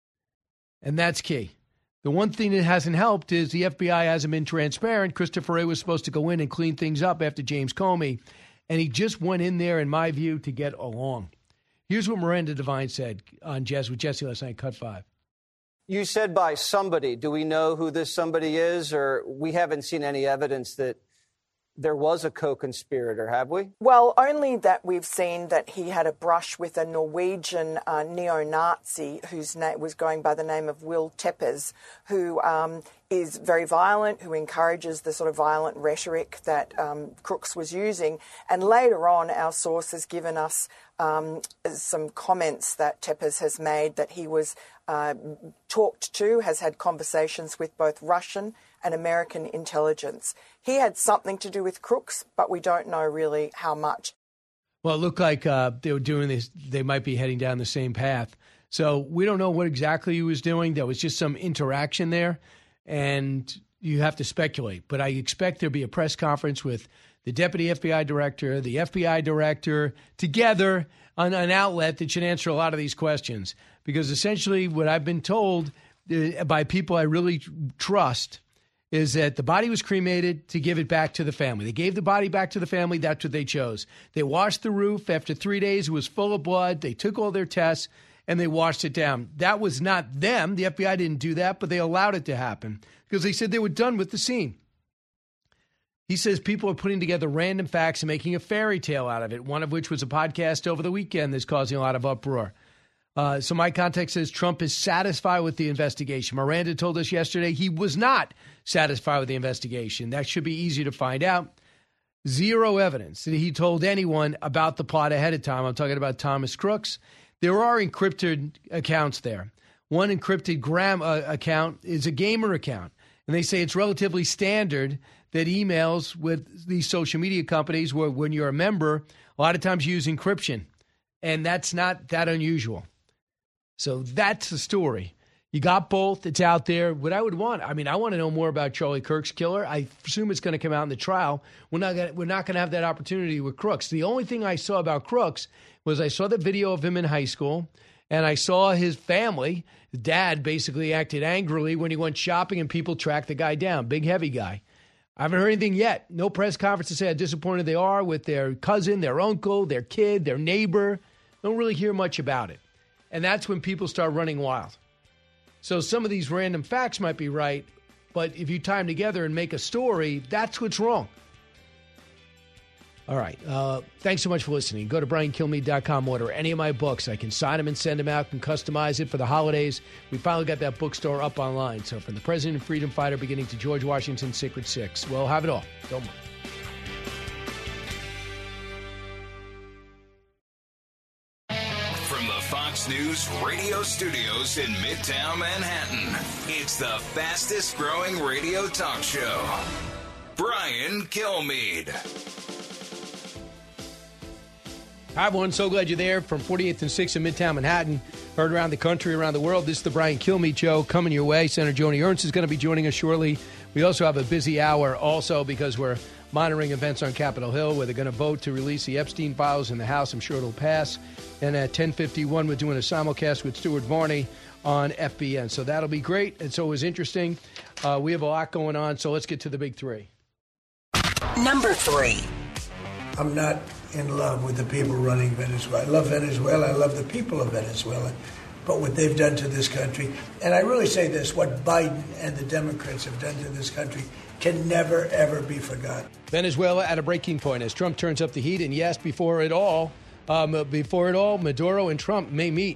And that's key. The one thing that hasn't helped is the F B I hasn't been transparent. Christopher Wray was supposed to go in and clean things up after James Comey, and he just went in there, in my view, to get along. Here's what Miranda Devine said on Jess with Jesse last night, Cut five. You said by somebody. Do we know who this somebody is, or we haven't seen any evidence that there was a co-conspirator, have we? Well, only that we've seen that he had a brush with a Norwegian uh, neo-Nazi whose name was going by the name of Will Teppers, who um, is very violent, who encourages the sort of violent rhetoric that um, Crooks was using. And later on, our source has given us um, some comments that Tepes has made that he was uh, talked to, has had conversations with both Russian and American intelligence. He had something to do with Crooks, but we don't know really how much. Well, it looked like uh, they were doing this. They might be heading down the same path. So we don't know what exactly he was doing. There was just some interaction there. And you have to speculate. But I expect there'll be a press conference with the deputy F B I director, the F B I director, together on an outlet that should answer a lot of these questions. Because essentially what I've been told uh, by people I really trust is that the body was cremated to give it back to the family. They gave the body back to the family. That's what they chose. They washed the roof. After three days, it was full of blood. They took all their tests, and they washed it down. That was not them. The F B I didn't do that, but they allowed it to happen because they said they were done with the scene. He says people are putting together random facts and making a fairy tale out of it, one of which was a podcast over the weekend that's causing a lot of uproar. Uh, so my context says Trump is satisfied with the investigation. Miranda told us yesterday he was not satisfied with the investigation. That should be easy to find out. Zero evidence that he told anyone about the plot ahead of time. I'm talking about Thomas Crooks. There are encrypted accounts there. One encrypted gram uh, account is a gamer account. And they say it's relatively standard that emails with these social media companies, where when you're a member, a lot of times you use encryption. And that's not that unusual. So that's the story. You got both. It's out there. What I would want, I mean, I want to know more about Charlie Kirk's killer. I assume it's going to come out in the trial. We're not gonna, we're not going to have that opportunity with Crooks. The only thing I saw about Crooks was I saw the video of him in high school, and I saw his family. His dad basically acted angrily when he went shopping, and people tracked the guy down. Big, heavy guy. I haven't heard anything yet. No press conference to say how disappointed they are with their cousin, their uncle, their kid, their neighbor. Don't really hear much about it. And that's when people start running wild. So some of these random facts might be right, but if you tie them together and make a story, that's what's wrong. All right. Uh, thanks so much for listening. Go to brian kilmeade dot com, order any of my books. I can sign them and send them out, can customize it for the holidays. We finally got that bookstore up online. So from the President and Freedom Fighter beginning to George Washington's Sacred Six, we'll have it all. Don't worry. Fox News radio studios in Midtown Manhattan. It's the fastest growing radio talk show. Brian Kilmeade. Hi, everyone. So glad you're there from forty-eighth and sixth in Midtown Manhattan. Heard around the country, around the world. This is the Brian Kilmeade Show coming your way. Senator Joni Ernst is going to be joining us shortly. We also have a busy hour also because we're monitoring events on Capitol Hill where they're going to vote to release the Epstein files in the House. I'm sure it'll pass. And at ten fifty-one, we're doing a simulcast with Stuart Varney on F B N. So that'll be great. It's always interesting. Uh, we have a lot going on, so let's get to the big three. Number three. I'm not in love with the people running Venezuela. I love Venezuela. I love the people of Venezuela. But what they've done to this country, and I really say this, what Biden and the Democrats have done to this country can never, ever be forgotten. Venezuela at a breaking point as Trump turns up the heat. And yes, before it all, um, before it all, Maduro and Trump may meet.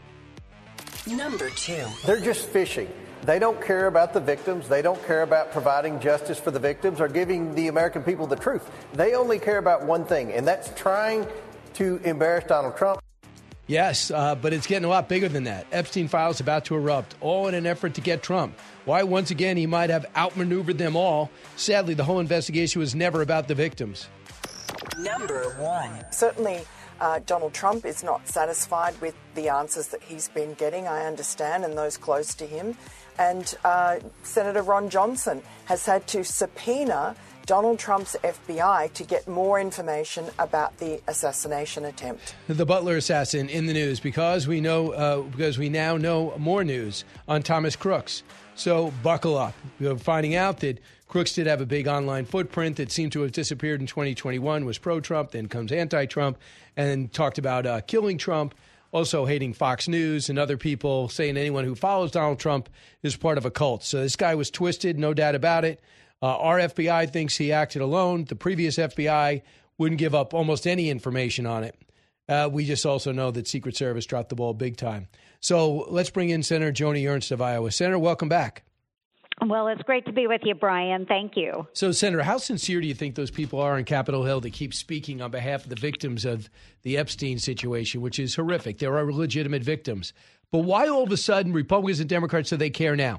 Number two. They're just fishing. They don't care about the victims. They don't care about providing justice for the victims or giving the American people the truth. They only care about one thing, and that's trying to embarrass Donald Trump. Yes, uh, but it's getting a lot bigger than that. Epstein files about to erupt, all in an effort to get Trump. Why, once again, he might have outmaneuvered them all. Sadly, the whole investigation was never about the victims. Number one. Certainly, uh, Donald Trump is not satisfied with the answers that he's been getting, I understand, and those close to him. And uh, Senator Ron Johnson has had to subpoena Donald Trump's F B I to get more information about the assassination attempt. The Butler assassin in the news because we know uh, because we now know more news on Thomas Crooks. So buckle up. We're finding out that Crooks did have a big online footprint that seemed to have disappeared in twenty twenty-one, was pro-Trump, then comes anti-Trump, and talked about uh, killing Trump, also hating Fox News and other people, saying anyone who follows Donald Trump is part of a cult. So this guy was twisted, no doubt about it. Uh, our F B I thinks he acted alone. The previous F B I wouldn't give up almost any information on it. Uh, we just also know that Secret Service dropped the ball big time. So let's bring in Senator Joni Ernst of Iowa. Senator, welcome back. Well, it's great to be with you, Brian. Thank you. So, Senator, how sincere do you think those people are on Capitol Hill to keep speaking on behalf of the victims of the Epstein situation, which is horrific? There are legitimate victims. But why all of a sudden Republicans and Democrats do they care now?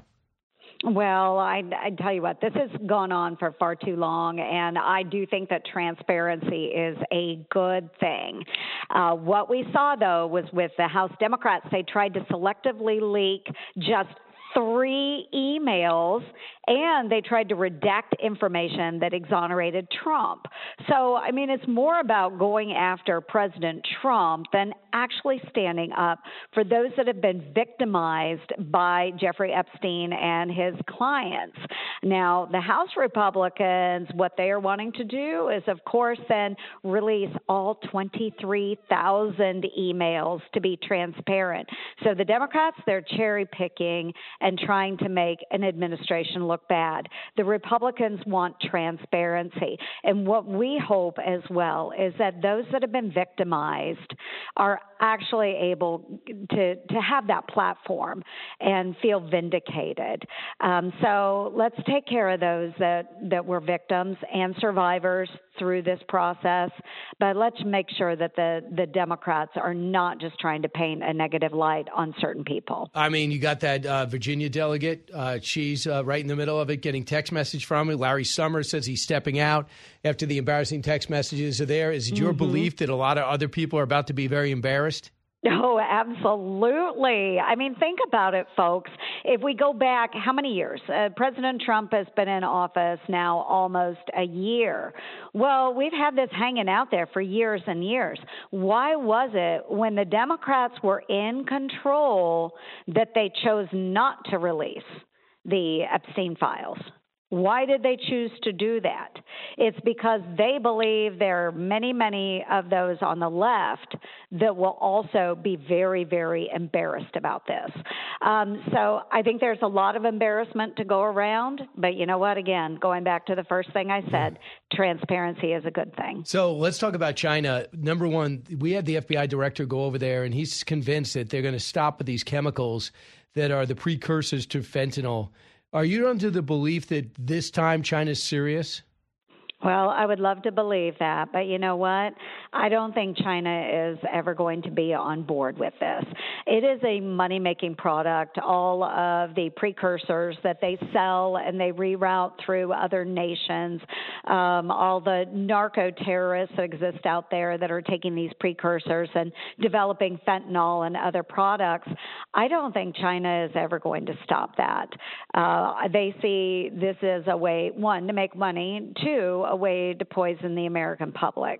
Well, I, I tell you what, this has gone on for far too long, and I do think that transparency is a good thing. Uh, what we saw, though, was with the House Democrats, they tried to selectively leak just three emails, and they tried to redact information that exonerated Trump. So, I mean, it's more about going after President Trump than actually standing up for those that have been victimized by Jeffrey Epstein and his clients. Now, the House Republicans, what they are wanting to do is, of course, then release all twenty-three thousand emails to be transparent. So the Democrats, they're cherry picking and trying to make an administration look bad. The Republicans want transparency. And what we hope as well is that those that have been victimized are actually able to, to have that platform and feel vindicated. Um, so let's take care of those that, that were victims and survivors through this process, but let's make sure that the, the Democrats are not just trying to paint a negative light on certain people. I mean, you got that uh, Virginia delegate. Uh, she's uh, right in the middle of it, getting text message from him. Larry Summers says he's stepping out after the embarrassing text messages are there. Is it your mm-hmm. belief that a lot of other people are about to be very embarrassed? Oh, absolutely. I mean, think about it, folks. If we go back, how many years? Uh, President Trump has been in office now almost a year. Well, we've had this hanging out there for years and years. Why was it when the Democrats were in control that they chose not to release the Epstein files? Why did they choose to do that? It's because they believe there are many, many of those on the left that will also be very, very embarrassed about this. Um, so I think there's a lot of embarrassment to go around. But you know what? Again, going back to the first thing I said, transparency is a good thing. So let's talk about China. Number one, we had the F B I director go over there, and he's convinced that they're going to stop with these chemicals that are the precursors to fentanyl. Are you under the belief that this time China's serious? Well, I would love to believe that, but you know what? I don't think China is ever going to be on board with this. It is a money-making product. All of the precursors that they sell and they reroute through other nations, um, all the narco-terrorists that exist out there that are taking these precursors and developing fentanyl and other products, I don't think China is ever going to stop that. Uh, they see this as a way, one, to make money, two, a way to poison the American public.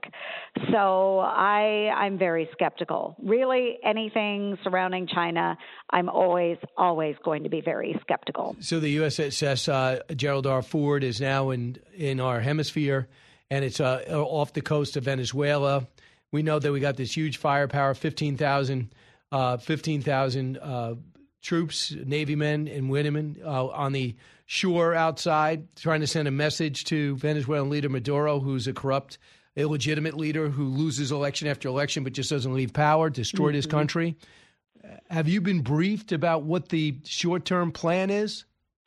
So I, I'm very skeptical. Really, anything surrounding China, I'm always, always going to be very skeptical. So the U S S uh, Gerald R. Ford is now in, in our hemisphere, and it's uh, off the coast of Venezuela. We know that we got this huge firepower, fifteen thousand uh, fifteen thousand uh, troops, Navy men and women uh, on the shore outside trying to send a message to Venezuelan leader Maduro, who's a corrupt, illegitimate leader who loses election after election but just doesn't leave power, destroyed mm-hmm. his country. Have you been briefed about what the short-term plan is?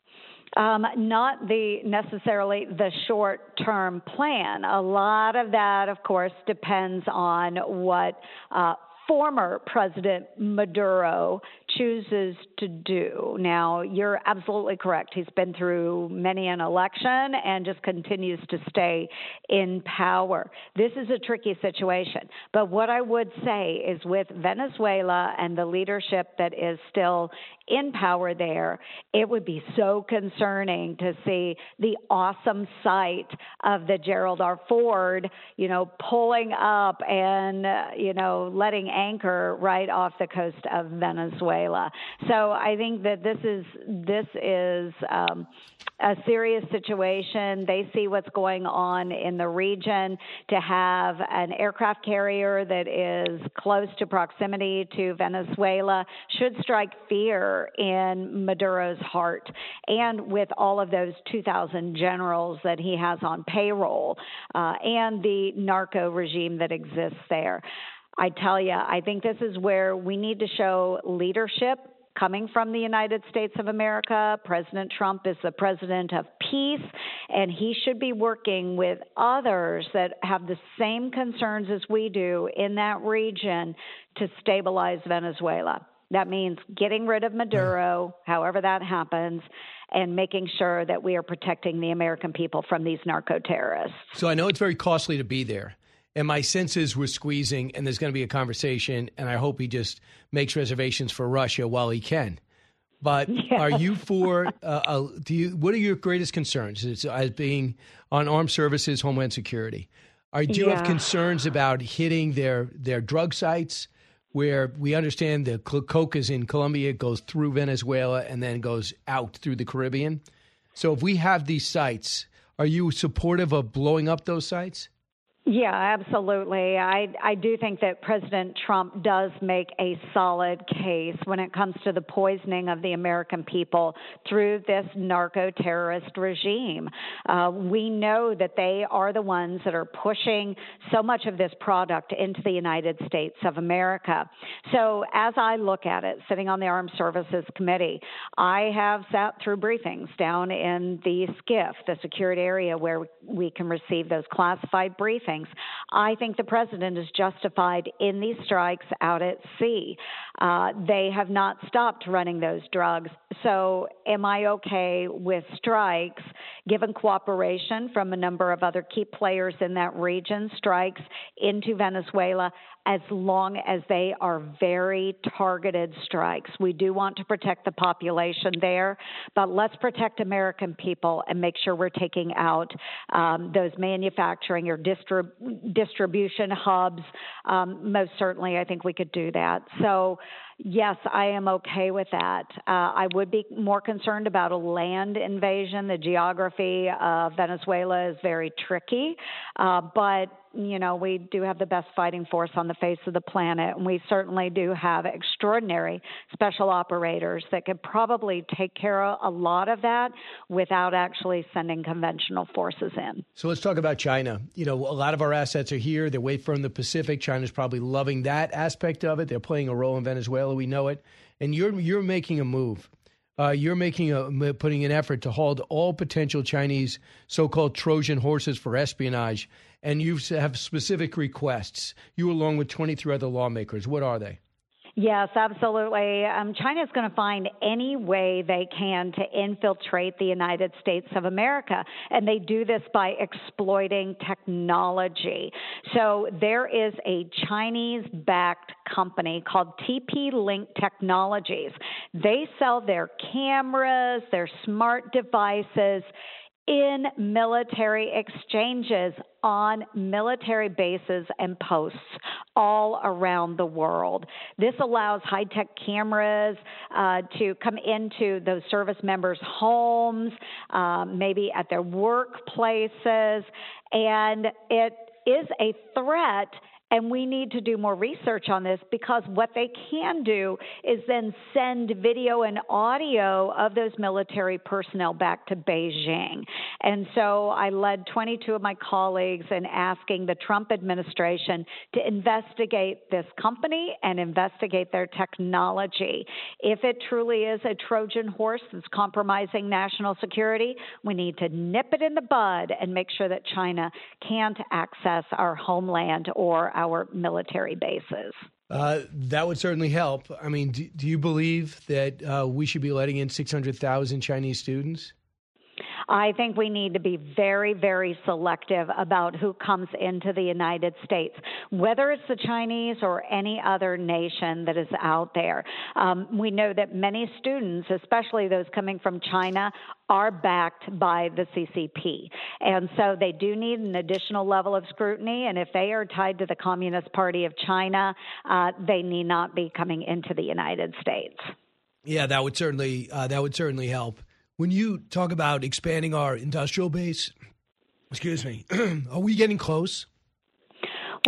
Um, not the necessarily the short-term plan. A lot of that, of course, depends on what uh, former President Maduro chooses to do. Now, you're absolutely correct. He's been through many an election and just continues to stay in power. This is a tricky situation. But what I would say is with Venezuela and the leadership that is still in power there, it would be so concerning to see the awesome sight of the Gerald R. Ford, you know, pulling up and, uh, you know, letting anchor right off the coast of Venezuela. So I think that this is this is um, a serious situation. They see what's going on in the region. To have an aircraft carrier that is close to proximity to Venezuela should strike fear in Maduro's heart. And with all of those two thousand generals that he has on payroll uh, and the narco regime that exists there, I tell you, I think this is where we need to show leadership coming from the United States of America. President Trump is the president of peace, and he should be working with others that have the same concerns as we do in that region to stabilize Venezuela. That means getting rid of Maduro, however that happens, and making sure that we are protecting the American people from these narco-terrorists. So I know it's very costly to be there. And my sense is we're squeezing, and there's going to be a conversation, and I hope he just makes reservations for Russia while he can. But yes. Are you for, uh, uh, do you? What are your greatest concerns as, as being on armed services, Homeland Security? Are, do you yeah. have concerns about hitting their, their drug sites, where we understand the coke is in Colombia, goes through Venezuela, and then goes out through the Caribbean? So if we have these sites, are you supportive of blowing up those sites? Yeah, absolutely. I, I do think that President Trump does make a solid case when it comes to the poisoning of the American people through this narco-terrorist regime. Uh, we know that they are the ones that are pushing so much of this product into the United States of America. So as I look at it, sitting on the Armed Services Committee, I have sat through briefings down in the SCIF, the security area where we can receive those classified briefings. I think the president is justified in these strikes out at sea. Uh, they have not stopped running those drugs. So am I okay with strikes, given cooperation from a number of other key players in that region, strikes into Venezuela, as long as they are very targeted strikes? We do want to protect the population there, but let's protect American people and make sure we're taking out um, those manufacturing or distrib- distribution hubs. Um, most certainly, I think we could do that. So, yes, I am okay with that. Uh, I would be more concerned about a land invasion. The geography of Venezuela is very tricky, uh, but you know, we do have the best fighting force on the face of the planet, and we certainly do have extraordinary special operators that could probably take care of a lot of that without actually sending conventional forces in. So let's talk about China. You know, a lot of our assets are here. They're way from the Pacific. China's probably loving that aspect of it. They're playing a role in Venezuela. We know it. And you're you're making a move. Uh, you're making a putting an effort to hold all potential Chinese so-called Trojan horses for espionage. And you have specific requests. You, along with twenty-three other lawmakers. What are they? Yes, absolutely. Um, China is going to find any way they can to infiltrate the United States of America, and they do this by exploiting technology. So there is a Chinese-backed company called T P-Link Technologies. They sell their cameras, their smart devices in military exchanges on military bases and posts all around the world. This allows high-tech cameras uh, to come into those service members' homes, um, maybe at their workplaces, and it is a threat. And we need to do more research on this, because what they can do is then send video and audio of those military personnel back to Beijing. And so I led twenty-two of my colleagues in asking the Trump administration to investigate this company and investigate their technology. If it truly is a Trojan horse that's compromising national security, we need to nip it in the bud and make sure that China can't access our homeland or our military bases. Uh, that would certainly help. I mean, do, do you believe that uh, we should be letting in six hundred thousand Chinese students? I think we need to be very, very selective about who comes into the United States, whether it's the Chinese or any other nation that is out there. Um, we know that many students, especially those coming from China, are backed by the C C P. And so they do need an additional level of scrutiny. And if they are tied to the Communist Party of China, uh, they need not be coming into the United States. Yeah, that would certainly uh, that would certainly help. When you talk about expanding our industrial base, excuse me, are we getting close?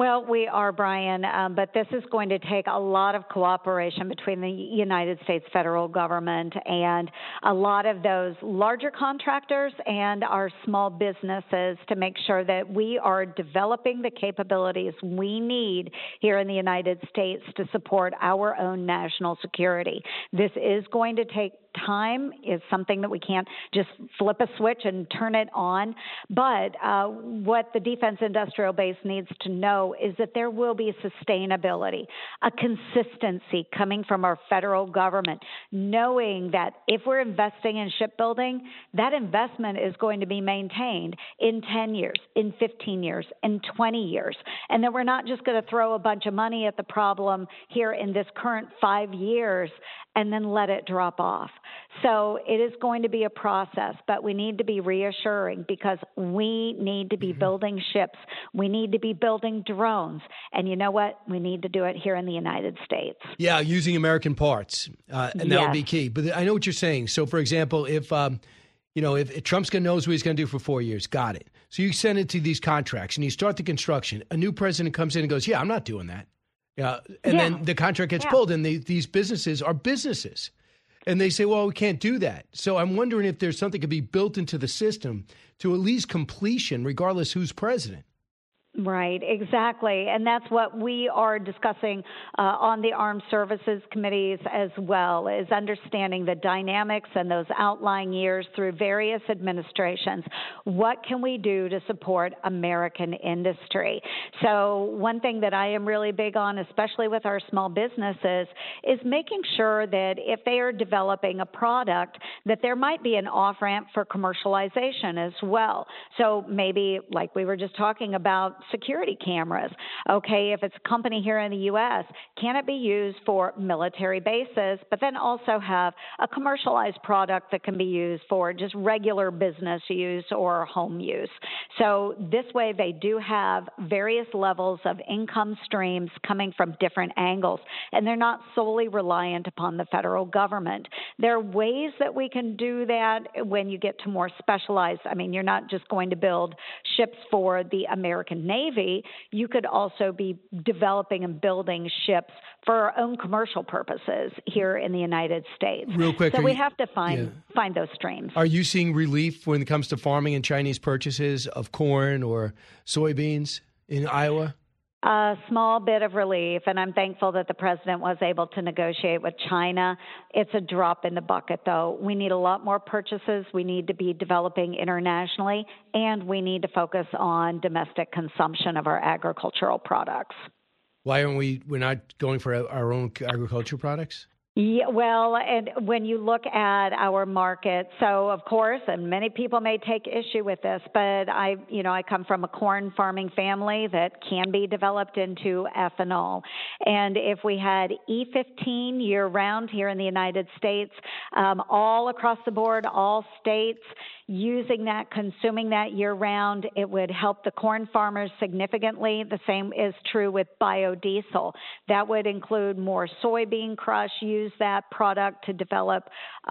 Well, we are, Brian, um, but this is going to take a lot of cooperation between the United States federal government and a lot of those larger contractors and our small businesses to make sure that we are developing the capabilities we need here in the United States to support our own national security. This is going to take time. Is something that we can't just flip a switch and turn it on. But uh, what the defense industrial base needs to know is that there will be sustainability, a consistency coming from our federal government, knowing that if we're investing in shipbuilding, that investment is going to be maintained in ten years, in fifteen years, in twenty years, and that we're not just going to throw a bunch of money at the problem here in this current five years and then let it drop off. So it is going to be a process, but we need to be reassuring because we need to be mm-hmm. building ships. We need to be building drones. And you know what? We need to do it here in the United States. Yeah, using American parts. Uh, and yes. that would be key. But I know what you're saying. So, for example, if, um, you know, if, if Trump's going to knows what he's going to do for four years, got it. So you send it to these contracts and you start the construction. A new president comes in and goes, yeah, I'm not doing that. Yeah, and yeah. then the contract gets yeah. pulled, and they, these businesses are businesses. And they say, well, we can't do that. So I'm wondering if there's something that could be built into the system to at least completion, regardless who's president. Right, exactly. And that's what we are discussing uh, on the Armed Services Committees as well, is understanding the dynamics and those outlying years through various administrations. What can we do to support American industry? So one thing that I am really big on, especially with our small businesses, is making sure that if they are developing a product, that there might be an off-ramp for commercialization as well. So maybe, like we were just talking about, security cameras. Okay, if it's a company here in the U S, can it be used for military bases, but then also have a commercialized product that can be used for just regular business use or home use? So this way they do have various levels of income streams coming from different angles, and they're not solely reliant upon the federal government. There are ways that we can do that when you get to more specialized. I mean, you're not just going to build ships for the American Navy. You could also be developing and building ships for our own commercial purposes here in the United States. Real quick, so we you, have to find yeah. find those streams. Are you seeing relief when it comes to farming and Chinese purchases of corn or soybeans in Iowa? A small bit of relief, and I'm thankful that the president was able to negotiate with China. It's a drop in the bucket, though. We need a lot more purchases. We need to be developing internationally, and we need to focus on domestic consumption of our agricultural products. Why aren't we, we're not going for our own agricultural products? Yeah, well, and when you look at our market, so of course, and many people may take issue with this, but I, you know, I come from a corn farming family that can be developed into ethanol. And if we had E fifteen year round here in the United States, um, all across the board, all states, using that, consuming that year-round, it would help the corn farmers significantly. The same is true with biodiesel. That would include more soybean crush, use that product to develop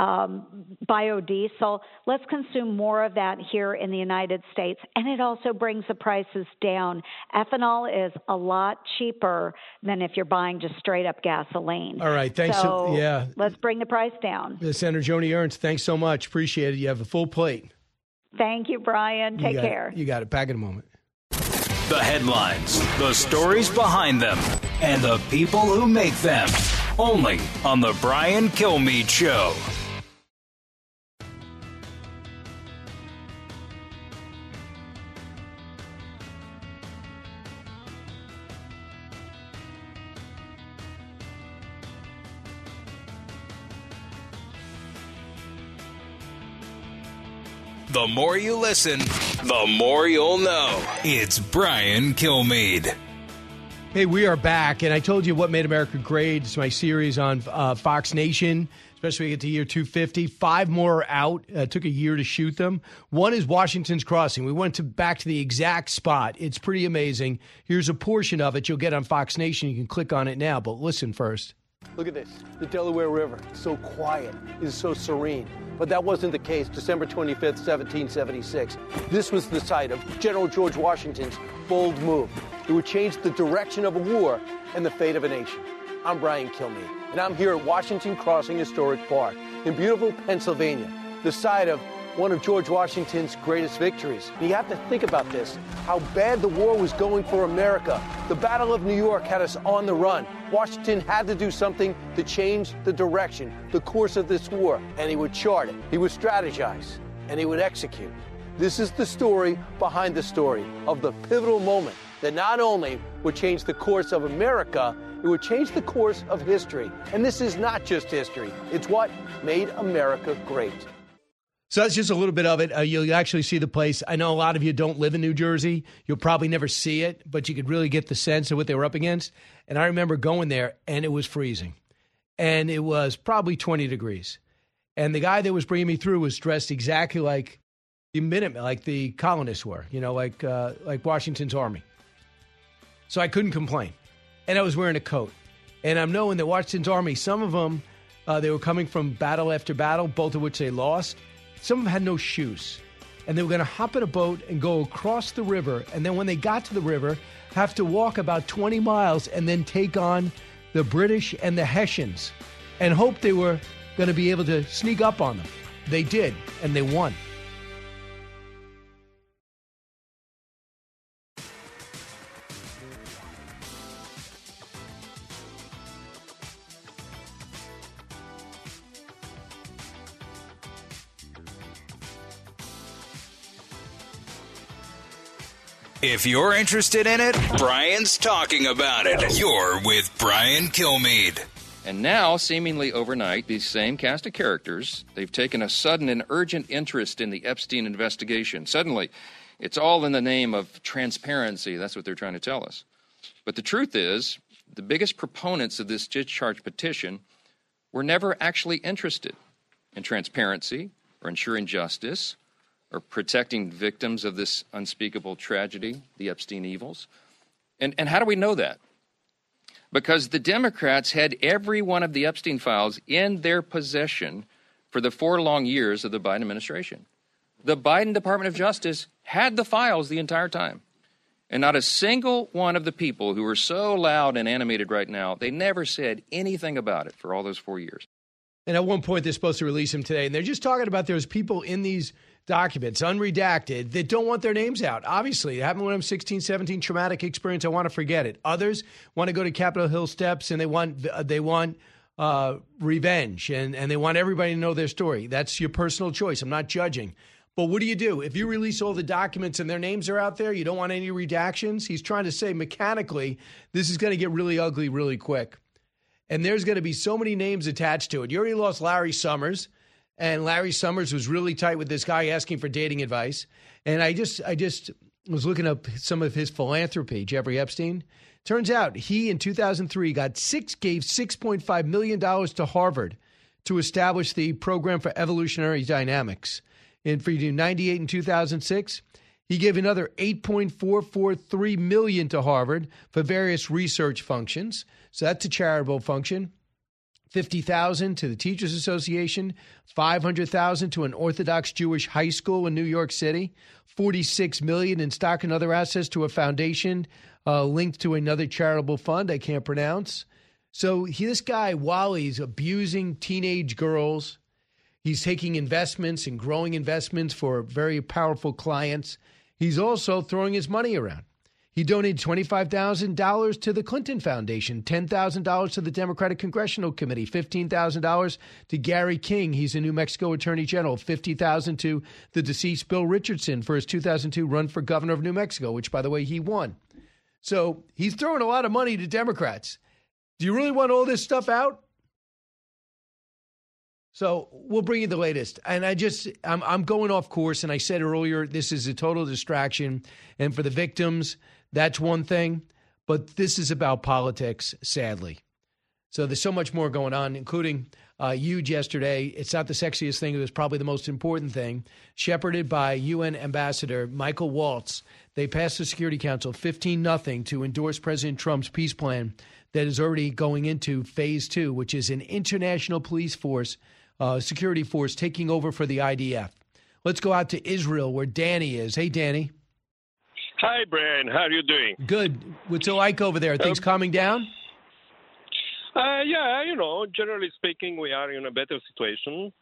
um, biodiesel. Let's consume more of that here in the United States, and it also brings the prices down. Ethanol is a lot cheaper than if you're buying just straight-up gasoline. All right, thanks. So, so yeah. let's bring the price down. Senator Joni Ernst, thanks so much. Appreciate it. You have a full plate. Thank you, Brian. Take you care. It. You got it. Back in a moment. The headlines, the stories behind them, and the people who make them. Only on The Brian Kilmeade Show. The more you listen, the more you'll know. It's Brian Kilmeade. Hey, we are back, and I told you What Made America Great. It's my series on uh, Fox Nation, especially when we get to year two fifty. Five more are out. Uh, took a year to shoot them. One is Washington's Crossing. We went to back to the exact spot. It's pretty amazing. Here's a portion of it you'll get on Fox Nation. You can click on it now, but listen first. Look at this, the Delaware River, so quiet, is so serene. But that wasn't the case December twenty-fifth, seventeen seventy-six. This was the site of General George Washington's bold move. It would change the direction of a war and the fate of a nation. I'm Brian Kilmeade, and I'm here at Washington Crossing Historic Park in beautiful Pennsylvania, the site of one of George Washington's greatest victories. And you have to think about this, how bad the war was going for America. The Battle of New York had us on the run. Washington had to do something to change the direction, the course of this war, and he would chart it. He would strategize, and he would execute. This is the story behind the story of the pivotal moment that not only would change the course of America, it would change the course of history. And this is not just history. It's what made America great. So that's just a little bit of it. Uh, you'll actually see the place. I know a lot of you don't live in New Jersey. You'll probably never see it, but you could really get the sense of what they were up against. And I remember going there, and it was freezing. And it was probably twenty degrees. And the guy that was bringing me through was dressed exactly like the Minutemen, like the colonists were, you know, like uh, like Washington's army. So I couldn't complain. And I was wearing a coat. And I'm knowing that Washington's army, some of them, uh, they were coming from battle after battle, both of which they lost. Some of them had no shoes, and they were going to hop in a boat and go across the river, and then when they got to the river, have to walk about twenty miles and then take on the British and the Hessians and hope they were going to be able to sneak up on them. They did, and they won. If you're interested in it, Brian's talking about it. You're with Brian Kilmeade. And now, seemingly overnight, these same cast of characters, they've taken a sudden and urgent interest in the Epstein investigation. Suddenly, it's all in the name of transparency. That's what they're trying to tell us. But the truth is, the biggest proponents of this discharge petition were never actually interested in transparency or ensuring justice or protecting victims of this unspeakable tragedy, the Epstein evils. And, and how do we know that? Because the Democrats had every one of the Epstein files in their possession for the four long years of the Biden administration. The Biden Department of Justice had the files the entire time. And not a single one of the people who are so loud and animated right now, they never said anything about it for all those four years. And at one point, they're supposed to release them today. And they're just talking about there's people in these documents, unredacted, that don't want their names out. Obviously, it happened when I'm sixteen, seventeen, traumatic experience. I want to forget it. Others want to go to Capitol Hill steps, and they want they want uh, revenge, and, and they want everybody to know their story. That's your personal choice. I'm not judging. But what do you do? If you release all the documents and their names are out there, you don't want any redactions? He's trying to say mechanically, this is going to get really ugly really quick. And there's going to be so many names attached to it. You already lost Larry Summers. And Larry Summers was really tight with this guy asking for dating advice. And I just I just was looking up some of his philanthropy, Jeffrey Epstein. Turns out he, in two thousand three, got six gave six point five million dollars to Harvard to establish the program for evolutionary dynamics. And for ninety-eight in two thousand six, he gave another eight point four four three million dollars to Harvard for various research functions. So that's a charitable function. fifty thousand dollars to the Teachers Association, five hundred thousand dollars to an Orthodox Jewish high school in New York City, forty-six million dollars in stock and other assets to a foundation uh, linked to another charitable fund I can't pronounce. So he, this guy, while he's abusing teenage girls, he's taking investments and growing investments for very powerful clients. He's also throwing his money around. He donated twenty-five thousand dollars to the Clinton Foundation, ten thousand dollars to the Democratic Congressional Committee, fifteen thousand dollars to Gary King. He's a New Mexico Attorney General, fifty thousand dollars to the deceased Bill Richardson for his two thousand two run for governor of New Mexico, which, by the way, he won. So he's throwing a lot of money to Democrats. Do you really want all this stuff out? So we'll bring you the latest. And I just, I'm, I'm going off course. And I said earlier, this is a total distraction. And for the victims, that's one thing. But this is about politics, sadly. So there's so much more going on, including uh, huge yesterday. It's not the sexiest thing. It was probably the most important thing. Shepherded by U N Ambassador Michael Waltz, they passed the Security Council fifteen nothing to endorse President Trump's peace plan that is already going into phase two, which is an international police force, uh, security force taking over for the I D F. Let's go out to Israel where Danny is. Hey, Danny. Hi, Brian. How are you doing? Good. What's it like over there? Are things um, calming down? Uh, yeah, you know, generally speaking, we are in a better situation.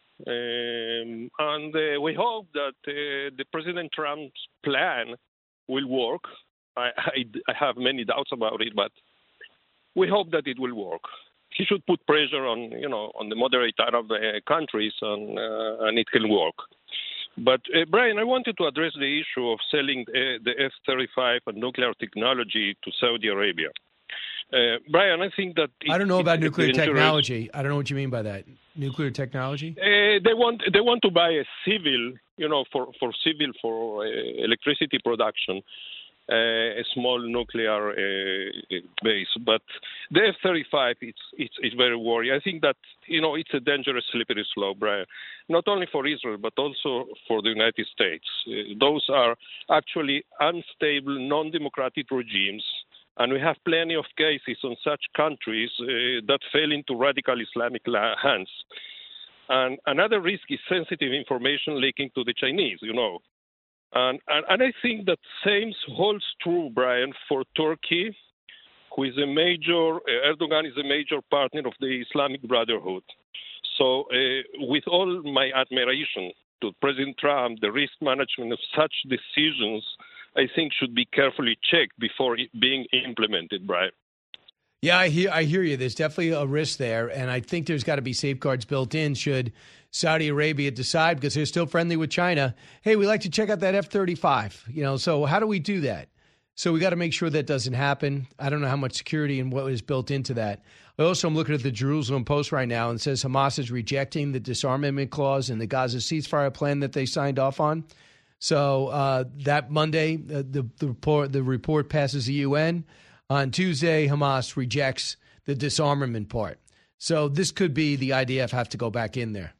Um, and uh, we hope that uh, the President Trump's plan will work. I, I, I have many doubts about it, but we hope that it will work. He should put pressure on, you know, on the moderate Arab uh, countries, and, uh, and it can work. But, uh, Brian, I wanted to address the issue of selling uh, the F thirty-five and nuclear technology to Saudi Arabia. Uh, Brian, I think that it, I don't know about nuclear dangerous. technology. I don't know what you mean by that. Nuclear technology? Uh, they want they want to buy a civil, you know, for for civil for uh, electricity production, uh, a small nuclear uh, base. But the F thirty-five, it's it's it's very worrying. I think that you know it's a dangerous slippery slope, Brian. Not only for Israel but also for the United States. Uh, those are actually unstable, non-democratic regimes. And we have plenty of cases on such countries uh, that fell into radical Islamic hands. And another risk is sensitive information leaking to the Chinese, you know. And, and, and I think that same holds true, Brian, for Turkey, who is a major, uh, Erdogan is a major partner of the Islamic Brotherhood. So uh, with all my admiration to President Trump, the risk management of such decisions I think should be carefully checked before it being implemented, Brian. Yeah, I hear I hear you. There's definitely a risk there, and I think there's got to be safeguards built in should Saudi Arabia decide, because they're still friendly with China, hey, we like to check out that F thirty-five. You know, so how do we do that? So we got to make sure that doesn't happen. I don't know how much security and what is built into that. I also am looking at the Jerusalem Post right now, and it says Hamas is rejecting the disarmament clause in the Gaza ceasefire plan that they signed off on. So uh, that Monday, uh, the, the report the report passes the U N. On Tuesday, Hamas rejects the disarmament part. So this could be the I D F have to go back in there.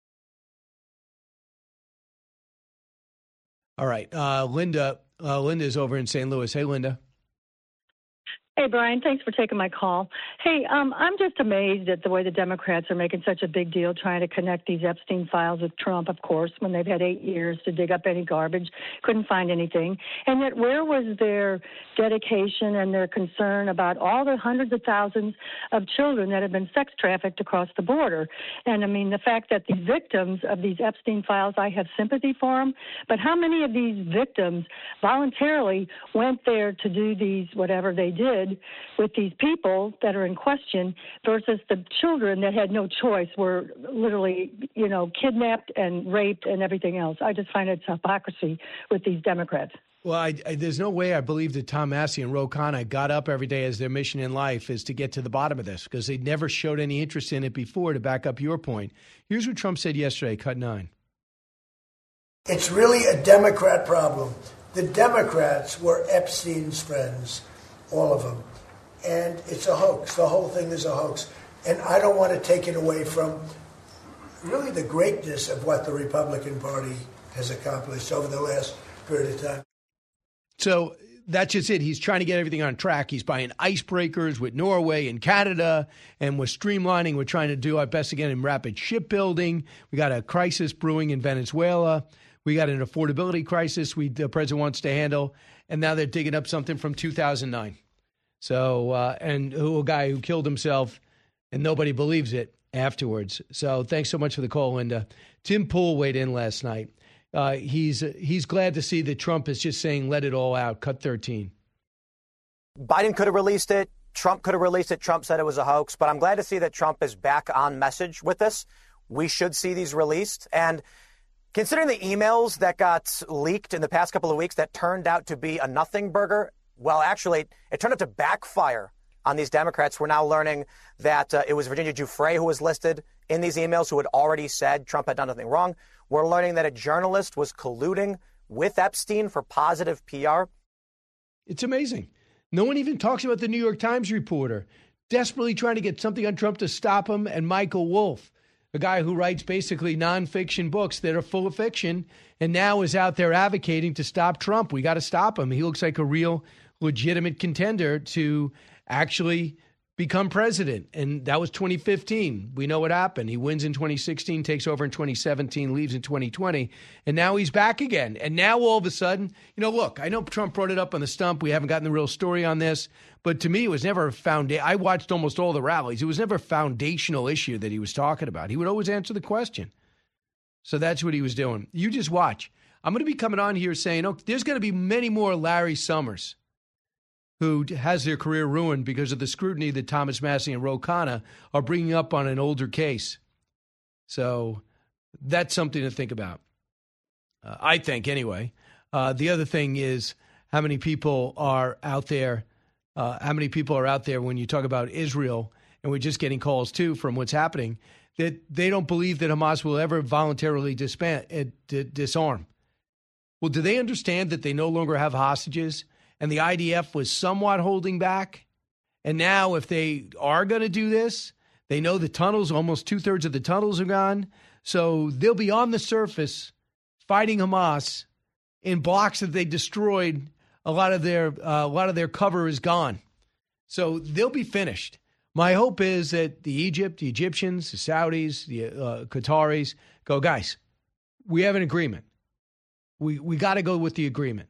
All right, uh, Linda. Uh, Linda's over in Saint Louis. Hey, Linda. Hey, Brian, thanks for taking my call. Hey, um, I'm just amazed at the way the Democrats are making such a big deal trying to connect these Epstein files with Trump, of course, when they've had eight years to dig up any garbage, couldn't find anything. And yet where was their dedication and their concern about all the hundreds of thousands of children that have been sex trafficked across the border? And, I mean, the fact that the victims of these Epstein files, I have sympathy for them, but how many of these victims voluntarily went there to do these, whatever they did, with these people that are in question versus the children that had no choice, were literally, you know, kidnapped and raped and everything else? I just find it's hypocrisy with these Democrats. Well, I, I, there's no way I believe that Tom Massie and Ro Khanna got up every day as their mission in life is to get to the bottom of this, because they never showed any interest in it before, to back up your point. Here's what Trump said yesterday, cut nine. It's really a Democrat problem. The Democrats were Epstein's friends. All of them. And it's a hoax. The whole thing is a hoax. And I don't want to take it away from really the greatness of what the Republican Party has accomplished over the last period of time. So that's just it. He's trying to get everything on track. He's buying icebreakers with Norway and Canada, and we're streamlining. We're trying to do our best again in rapid shipbuilding. We got a crisis brewing in Venezuela. We got an affordability crisis we the president wants to handle. And now they're digging up something from two thousand nine. So, uh, and who a guy who killed himself, and nobody believes it afterwards. So thanks so much for the call, Linda. Tim Pool weighed in last night. Uh, he's he's glad to see that Trump is just saying, let it all out, cut thirteen. Biden could have released it. Trump could have released it. Trump said it was a hoax. But I'm glad to see that Trump is back on message with this. We should see these released. And considering the emails that got leaked in the past couple of weeks that turned out to be a nothing burger, well, actually, it turned out to backfire on these Democrats. We're now learning that uh, it was Virginia Giuffre who was listed in these emails, who had already said Trump had done nothing wrong. We're learning that a journalist was colluding with Epstein for positive P R. It's amazing. No one even talks about the New York Times reporter desperately trying to get something on Trump to stop him, and Michael Wolff, a guy who writes basically nonfiction books that are full of fiction, and now is out there advocating to stop Trump. We got to stop him. He looks like a real legitimate contender to actually become president. And that was twenty fifteen. We know what happened. He wins in twenty sixteen, takes over in twenty seventeen, leaves in twenty twenty, and now he's back again. And now all of a sudden, you know, look, I know Trump brought it up on the stump. We haven't gotten the real story on this. But to me, it was never a founda- I watched almost all the rallies. It was never a foundational issue that he was talking about. He would always answer the question. So that's what he was doing. You just watch. I'm going to be coming on here saying, oh, there's going to be many more Larry Summers who has their career ruined because of the scrutiny that Thomas Massie and Ro Khanna are bringing up on an older case. So that's something to think about, uh, I think, anyway. Uh, the other thing is how many people are out there, uh, how many people are out there when you talk about Israel, and we're just getting calls, too, from what's happening, that they don't believe that Hamas will ever voluntarily disband, uh, d- disarm. Well, do they understand that they no longer have hostages? And the I D F was somewhat holding back. And now if they are going to do this, they know the tunnels, almost two-thirds of the tunnels are gone. So they'll be on the surface fighting Hamas in blocks that they destroyed. A lot of their uh, a lot of their cover is gone. So they'll be finished. My hope is that the Egypt, the Egyptians, the Saudis, the uh, Qataris go, guys, we have an agreement. We, we got to go with the agreement.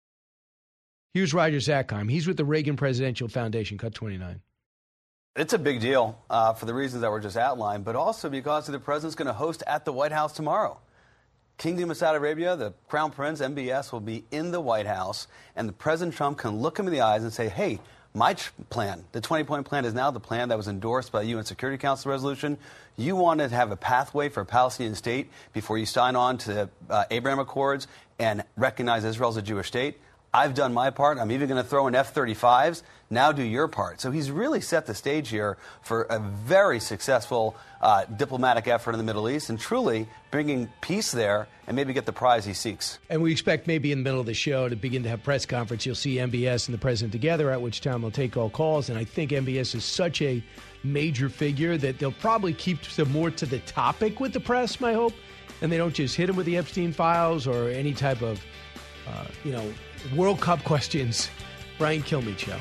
Here's Roger Zakheim. He's with the Reagan Presidential Foundation, Cut twenty-nine. It's a big deal uh, for the reasons that were just outlined, but also because the president's going to host at the White House tomorrow. Kingdom of Saudi Arabia, the Crown Prince, M B S, will be in the White House, and the President Trump can look him in the eyes and say, hey, my plan, the twenty-point plan, is now the plan that was endorsed by the U N Security Council resolution. You want to have a pathway for a Palestinian state before you sign on to the uh, Abraham Accords and recognize Israel as a Jewish state. I've done my part. I'm even going to throw in F thirty-fives. Now do your part. So he's really set the stage here for a very successful uh, diplomatic effort in the Middle East and truly bringing peace there and maybe get the prize he seeks. And we expect maybe in the middle of the show to begin to have press conference. You'll see M B S and the president together, at which time we'll take all calls. And I think M B S is such a major figure that they'll probably keep some more to the topic with the press, my hope. And they don't just hit him with the Epstein files or any type of, uh, you know, World Cup questions. Brian Kilmeade Show.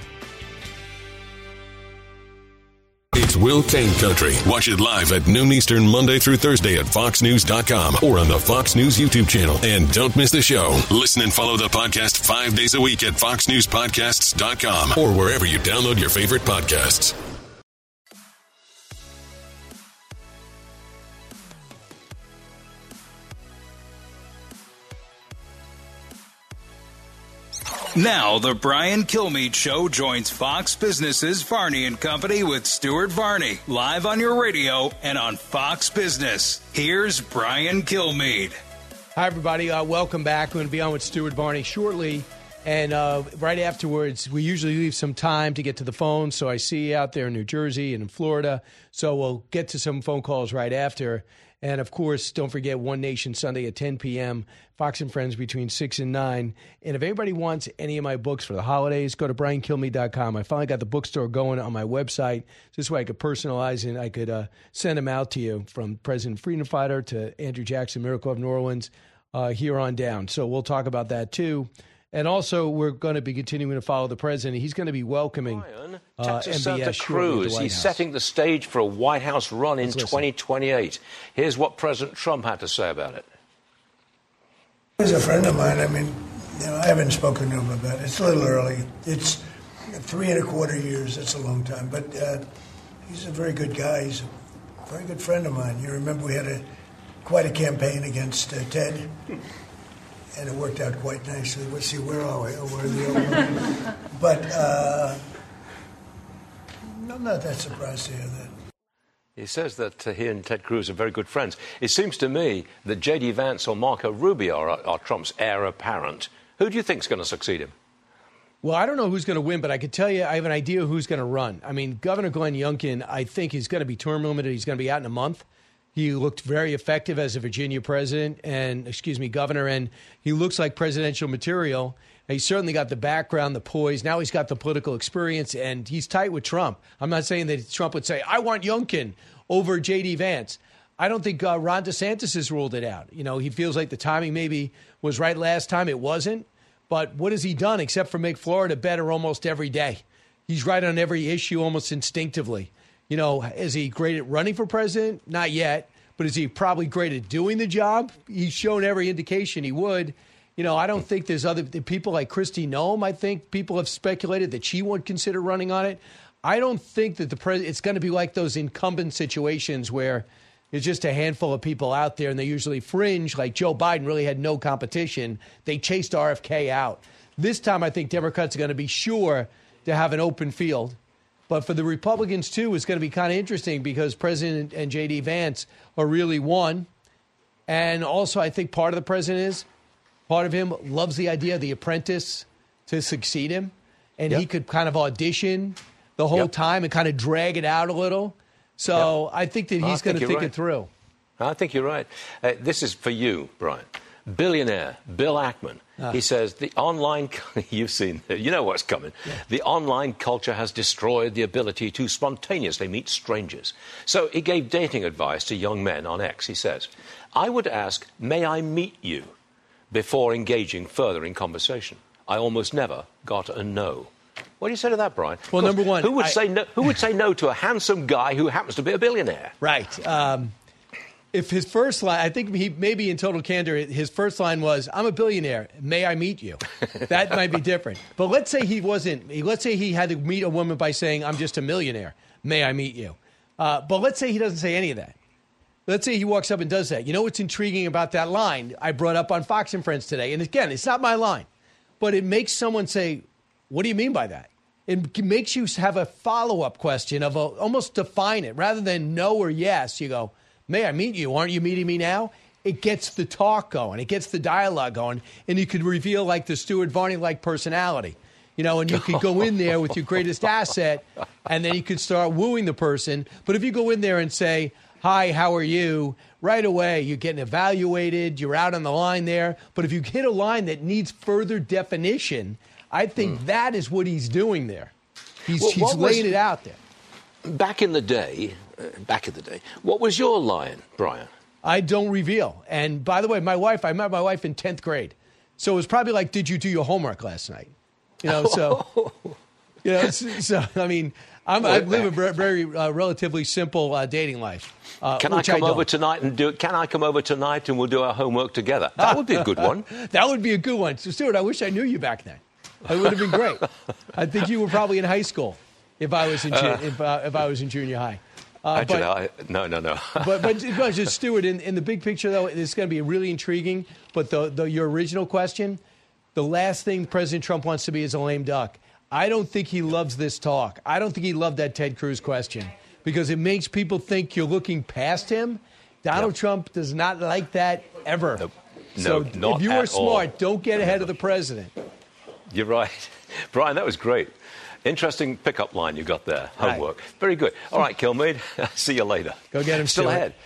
It's Will Cain Country. Watch it live at noon Eastern, Monday through Thursday at fox news dot com or on the Fox News YouTube channel. And don't miss the show. Listen and follow the podcast five days a week at fox news podcasts dot com or wherever you download your favorite podcasts. Now, the Brian Kilmeade Show joins Fox Business's Varney and Company with Stuart Varney, live on your radio and on Fox Business. Here's Brian Kilmeade. Hi, everybody. Uh, welcome back. We're going to be on with Stuart Varney shortly. And uh, right afterwards, we usually leave some time to get to the phone. So I see you out there in New Jersey and in Florida. So we'll get to some phone calls right after. And, of course, don't forget One Nation Sunday at ten p.m., Fox and Friends between six and nine. And if anybody wants any of my books for the holidays, go to brian kilmeade dot com. I finally got the bookstore going on my website. This way I could personalize and I could uh, send them out to you, from President Freedom Fighter to Andrew Jackson, Miracle of New Orleans, uh, here on down. So we'll talk about that, too. And also, we're going to be continuing to follow the president. He's going to be welcoming uh, Texas M B S Santa Cruz. He's House. setting the stage for a White House run in twenty twenty-eight. Here's what President Trump had to say about it. He's a friend of mine. I mean, you know, I haven't spoken to him about it. It's a little early. It's three and a quarter years. It's a long time. But uh, he's a very good guy. He's a very good friend of mine. You remember we had a quite a campaign against uh, Ted. And it worked out quite nicely. Let's see, where are we? Oh, where are the old ones? But uh, I'm not that surprised to hear that. He says that uh, he and Ted Cruz are very good friends. It seems to me that J D Vance or Marco Rubio are, are Trump's heir apparent. Who do you think is going to succeed him? Well, I don't know who's going to win, but I can tell you I have an idea who's going to run. I mean, Governor Glenn Youngkin, I think, is going to be term limited. He's going to be out in a month. He looked very effective as a Virginia president and, excuse me, governor, and he looks like presidential material. He's certainly got the background, the poise. Now he's got the political experience, and he's tight with Trump. I'm not saying that Trump would say, I want Youngkin over J D. Vance. I don't think uh, Ron DeSantis has ruled it out. You know, he feels like the timing maybe was right last time. It wasn't. But what has he done except for make Florida better almost every day? He's right on every issue almost instinctively. You know, is he great at running for president? Not yet. But is he probably great at doing the job? He's shown every indication he would. You know, I don't think there's other people like Kristi Noem. I think people have speculated that she would consider running on it. I don't think that the pres- it's going to be like those incumbent situations where there's just a handful of people out there and they usually fringe. Like Joe Biden really had no competition. They chased R F K out. This time, I think Democrats are going to be sure to have an open field. But for the Republicans, too, it's going to be kind of interesting because President and J D. Vance are really one. And also, I think part of the president is, part of him loves the idea of the apprentice to succeed him. And yep. he could kind of audition the whole yep. time and kind of drag it out a little. So yep. I think that he's going to think right. it through. I think you're right. Uh, this is for you, Brian. Billionaire Bill Ackman. Uh. He says the online, you've seen, you know what's coming. Yeah. The online culture has destroyed the ability to spontaneously meet strangers. So he gave dating advice to young men on X. He says, I would ask, may I meet you before engaging further in conversation? I almost never got a no. What do you say to that, Brian? Well, number one, who would I, say no? Who would say no to a handsome guy who happens to be a billionaire? Right. Um, if his first line, I think he maybe in total candor, his first line was, "I'm a billionaire. May I meet you?" That might be different. But let's say he wasn't. Let's say he had to meet a woman by saying, "I'm just a millionaire. May I meet you?" Uh, but let's say he doesn't say any of that. Let's say he walks up and does that. You know what's intriguing about that line I brought up on Fox and Friends today? And again, it's not my line, but it makes someone say, what do you mean by that? It makes you have a follow-up question of a, almost define it. Rather than no or yes, you go, may I meet you? Aren't you meeting me now? It gets the talk going. It gets the dialogue going. And you could reveal like the Stuart Varney-like personality. You know, and you could go in there with your greatest asset, and then you could start wooing the person. But if you go in there and say, hi, how are you? Right away, you're getting evaluated. You're out on the line there. But if you hit a line that needs further definition, I think mm. that is what he's doing there. He's, well, he's laying was, it out there. Back in the day, uh, back in the day, what was your line, Brian? I don't reveal. And by the way, my wife, I met my wife in tenth grade. So it was probably like, did you do your homework last night? You know, so, you know, so, so I mean, I'm, I live a very, very uh, relatively simple uh, dating life. Uh, can I come I over tonight and do it? Can I come over tonight and we'll do our homework together? That would be a good one. That would be a good one. So, Stuart, I wish I knew you back then. It would have been great. I think you were probably in high school if I was in uh, if, uh, if I was in junior high. Uh, actually, but, I, no, no, no. but but just Stuart, in, in the big picture, though, it's going to be really intriguing. But the, the your original question, the last thing President Trump wants to be is a lame duck. I don't think he loves this talk. I don't think he loved that Ted Cruz question because it makes people think you're looking past him. Donald yep. Trump does not like that ever. Nope. So no, not if you are smart, all. don't get ahead of the president. You're right. Brian, that was great. Interesting pickup line you got there. Homework. Right. Very good. All right, Kilmeade. See you later. Go get him. Still Stuart. ahead.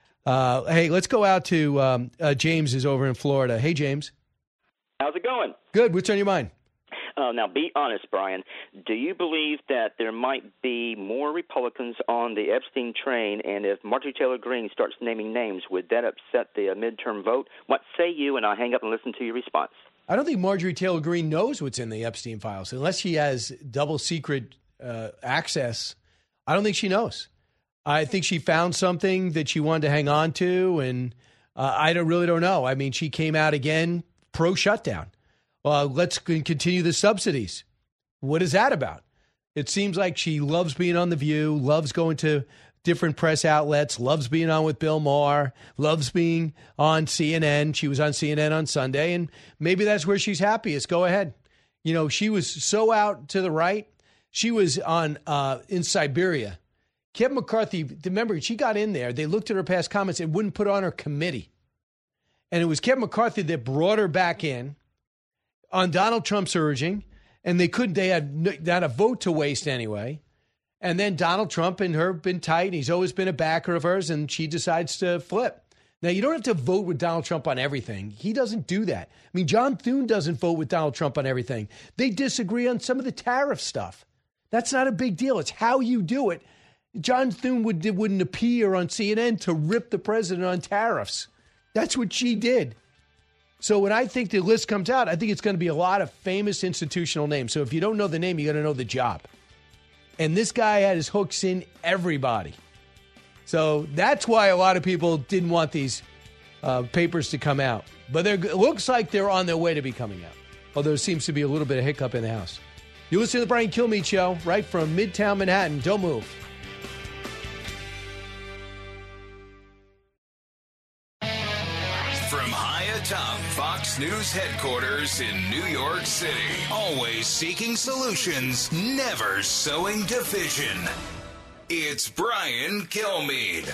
Uh, hey, let's go out to um, uh, James is over in Florida. Hey, James. How's it going? Good. What's on your mind? Uh, now, be honest, Brian. Do you believe that there might be more Republicans on the Epstein train, and if Marjorie Taylor Greene starts naming names, would that upset the uh, midterm vote? What say you? And I'll hang up and listen to your response. I don't think Marjorie Taylor Greene knows what's in the Epstein files. Unless she has double secret uh, access, I don't think she knows. I think she found something that she wanted to hang on to, and uh, I don't really don't know. I mean, she came out again pro-shutdown. Uh, let's continue the subsidies. What is that about? It seems like she loves being on The View, loves going to different press outlets, loves being on with Bill Maher, loves being on C N N. She was on C N N on Sunday, and maybe that's where she's happiest. Go ahead. You know, she was so out to the right. She was on uh, in Siberia. Kevin McCarthy, remember, she got in there. They looked at her past comments and wouldn't put her on her committee. And it was Kevin McCarthy that brought her back in on Donald Trump's urging, and they couldn't, they had not a vote to waste anyway. And then Donald Trump and her have been tight. He's always been a backer of hers, and she decides to flip. Now, you don't have to vote with Donald Trump on everything. He doesn't do that. I mean, John Thune doesn't vote with Donald Trump on everything. They disagree on some of the tariff stuff. That's not a big deal. It's how you do it. John Thune would, wouldn't appear on C N N to rip the president on tariffs. That's what she did. So when I think the list comes out, I think it's going to be a lot of famous institutional names. So if you don't know the name, you got to know the job. And this guy had his hooks in everybody. So that's why a lot of people didn't want these uh, papers to come out. But it looks like they're on their way to be coming out. Although there seems to be a little bit of hiccup in the House. You listen to the Brian Kilmeade Show, right from Midtown Manhattan. Don't move. From high atop Fox News headquarters in New York City, always seeking solutions, never sowing division. It's Brian Kilmeade.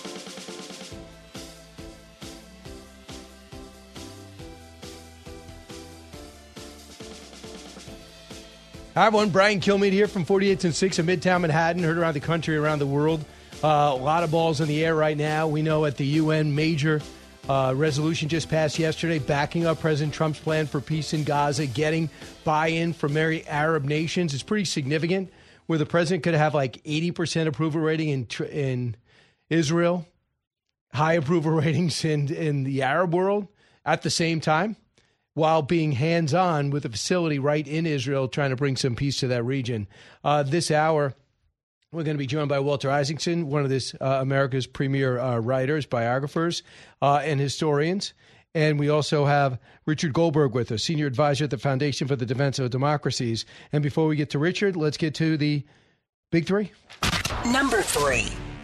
Hi, everyone. Brian Kilmeade here from forty-eight and six in Midtown Manhattan. Heard around the country, around the world. Uh, a lot of balls in the air right now. We know at the U N, major uh, resolution just passed yesterday, backing up President Trump's plan for peace in Gaza, getting buy-in from many Arab nations. It's pretty significant, where the president could have like eighty percent approval rating in in Israel, high approval ratings in, in the Arab world at the same time, while being hands-on with a facility right in Israel trying to bring some peace to that region. Uh, this hour, we're going to be joined by Walter Isaacson, one of this uh, America's premier uh, writers, biographers, uh, and historians. And we also have Richard Goldberg with us, senior advisor at the Foundation for the Defense of Democracies. And before we get to Richard, let's get to the big three. Number three.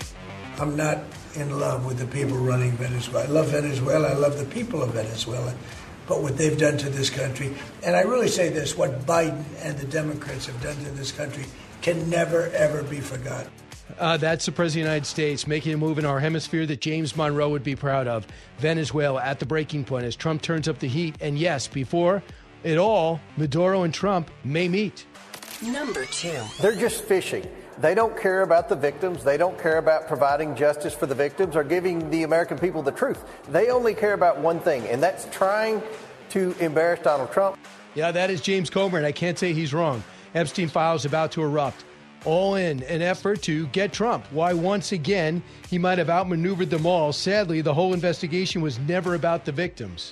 I'm not in love with the people running Venezuela. I love Venezuela. I love the people of Venezuela. But what they've done to this country, and I really say this, what Biden and the Democrats have done to this country can never, ever be forgotten. Uh, that's the President of the United States making a move in our hemisphere that James Monroe would be proud of. Venezuela at the breaking point as Trump turns up the heat. And yes, before it all, Maduro and Trump may meet. Number two. They're just fishing. They don't care about the victims. They don't care about providing justice for the victims or giving the American people the truth. They only care about one thing, and that's trying to embarrass Donald Trump. Yeah, that is James Comer, and I can't say he's wrong. Epstein files about to erupt. All in an effort to get Trump. Why, once again, he might have outmaneuvered them all. Sadly, the whole investigation was never about the victims.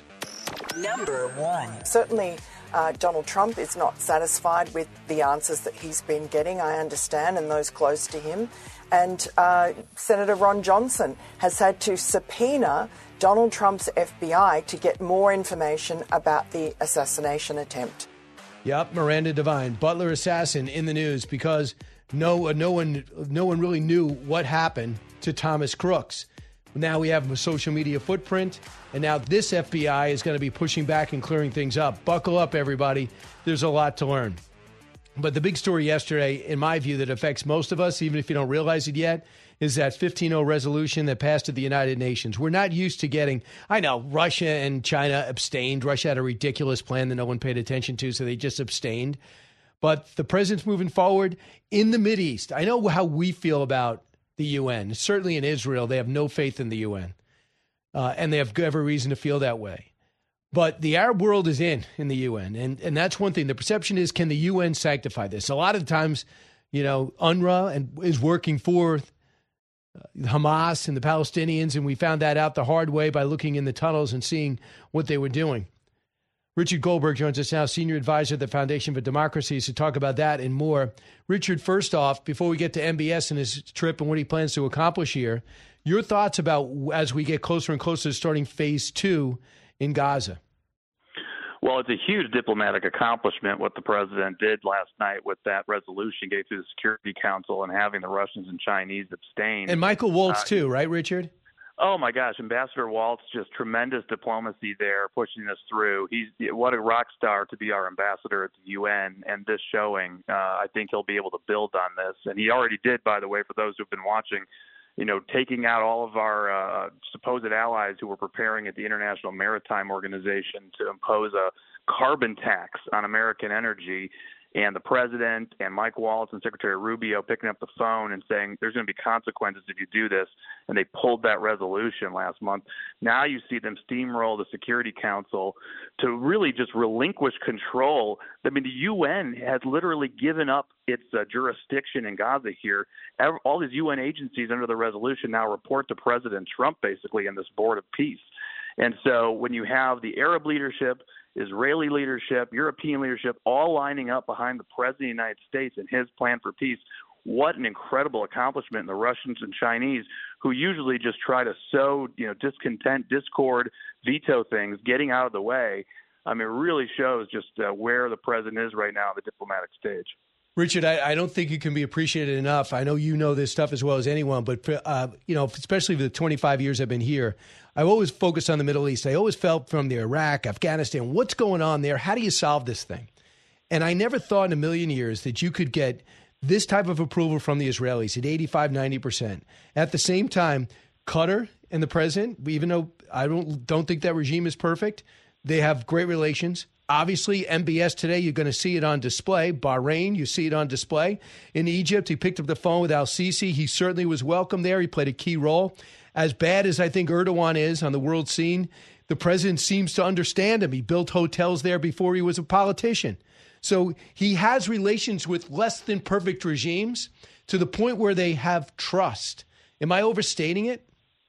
Number one. Certainly, uh, Donald Trump is not satisfied with the answers that he's been getting, I understand, and those close to him. And uh, Senator Ron Johnson has had to subpoena Donald Trump's F B I to get more information about the assassination attempt. Yep, Miranda Devine, Butler assassin in the news because no, no one, no one really knew what happened to Thomas Crooks. Now we have a social media footprint, and now this F B I is going to be pushing back and clearing things up. Buckle up, everybody. There's a lot to learn. But the big story yesterday, in my view, that affects most of us, even if you don't realize it yet, is that fifteen oh resolution that passed at the United Nations. We're not used to getting, I know, Russia and China abstained. Russia had a ridiculous plan that no one paid attention to, so they just abstained. But the president's moving forward in the Mideast. I know how we feel about the U N. Certainly in Israel, they have no faith in the U N. Uh, and they have every reason to feel that way. But the Arab world is in, in the U N. And, and that's one thing. The perception is, can the U N sanctify this? A lot of times, you know, UNRWA and, is working for uh, Hamas and the Palestinians. And we found that out the hard way by looking in the tunnels and seeing what they were doing. Richard Goldberg joins us now, senior advisor at the Foundation for Democracies, to talk about that and more. Richard, first off, before we get to M B S and his trip and what he plans to accomplish here, your thoughts about as we get closer and closer to starting phase two in Gaza. Well, it's a huge diplomatic accomplishment what the president did last night with that resolution, getting through the Security Council and having the Russians and Chinese abstain. And Michael Waltz, uh, too, right, Richard? Oh, my gosh. Ambassador Waltz, just tremendous diplomacy there, pushing this through. He's what a rock star to be our ambassador at the U N, and this showing, uh, I think he'll be able to build on this. And he already did, by the way, for those who've been watching, you know, taking out all of our uh, supposed allies who were preparing at the International Maritime Organization to impose a carbon tax on American energy. and the president and Mike Waltz and Secretary Rubio picking up the phone and saying there's going to be consequences if you do this, and they pulled that resolution last month. Now you see them steamroll the Security Council to really just relinquish control. I mean, the U N has literally given up its uh, jurisdiction in Gaza here. All these U N agencies under the resolution now report to President Trump, basically, in this Board of Peace. And so when you have the Arab leadership, Israeli leadership, European leadership, all lining up behind the President of the United States and his plan for peace, what an incredible accomplishment. And the Russians and Chinese, who usually just try to sow, you know, discontent, discord, veto things, getting out of the way. I mean, it really shows just uh, where the president is right now on the diplomatic stage. Richard, I, I don't think it can be appreciated enough. I know you know this stuff as well as anyone, but, uh, you know, especially for the twenty-five years I've been here, I've always focused on the Middle East. I always felt from the Iraq, Afghanistan, what's going on there? How do you solve this thing? And I never thought in a million years that you could get this type of approval from the Israelis at eighty-five, ninety percent. At the same time, Qatar and the president, even though I don't, don't think that regime is perfect, they have great relations. Obviously, M B S today, you're going to see it on display. Bahrain, you see it on display. In Egypt, he picked up the phone with al-Sisi. He certainly was welcome there. He played a key role. As bad as I think Erdogan is on the world scene, the president seems to understand him. He built hotels there before he was a politician. So he has relations with less than perfect regimes to the point where they have trust. Am I overstating it?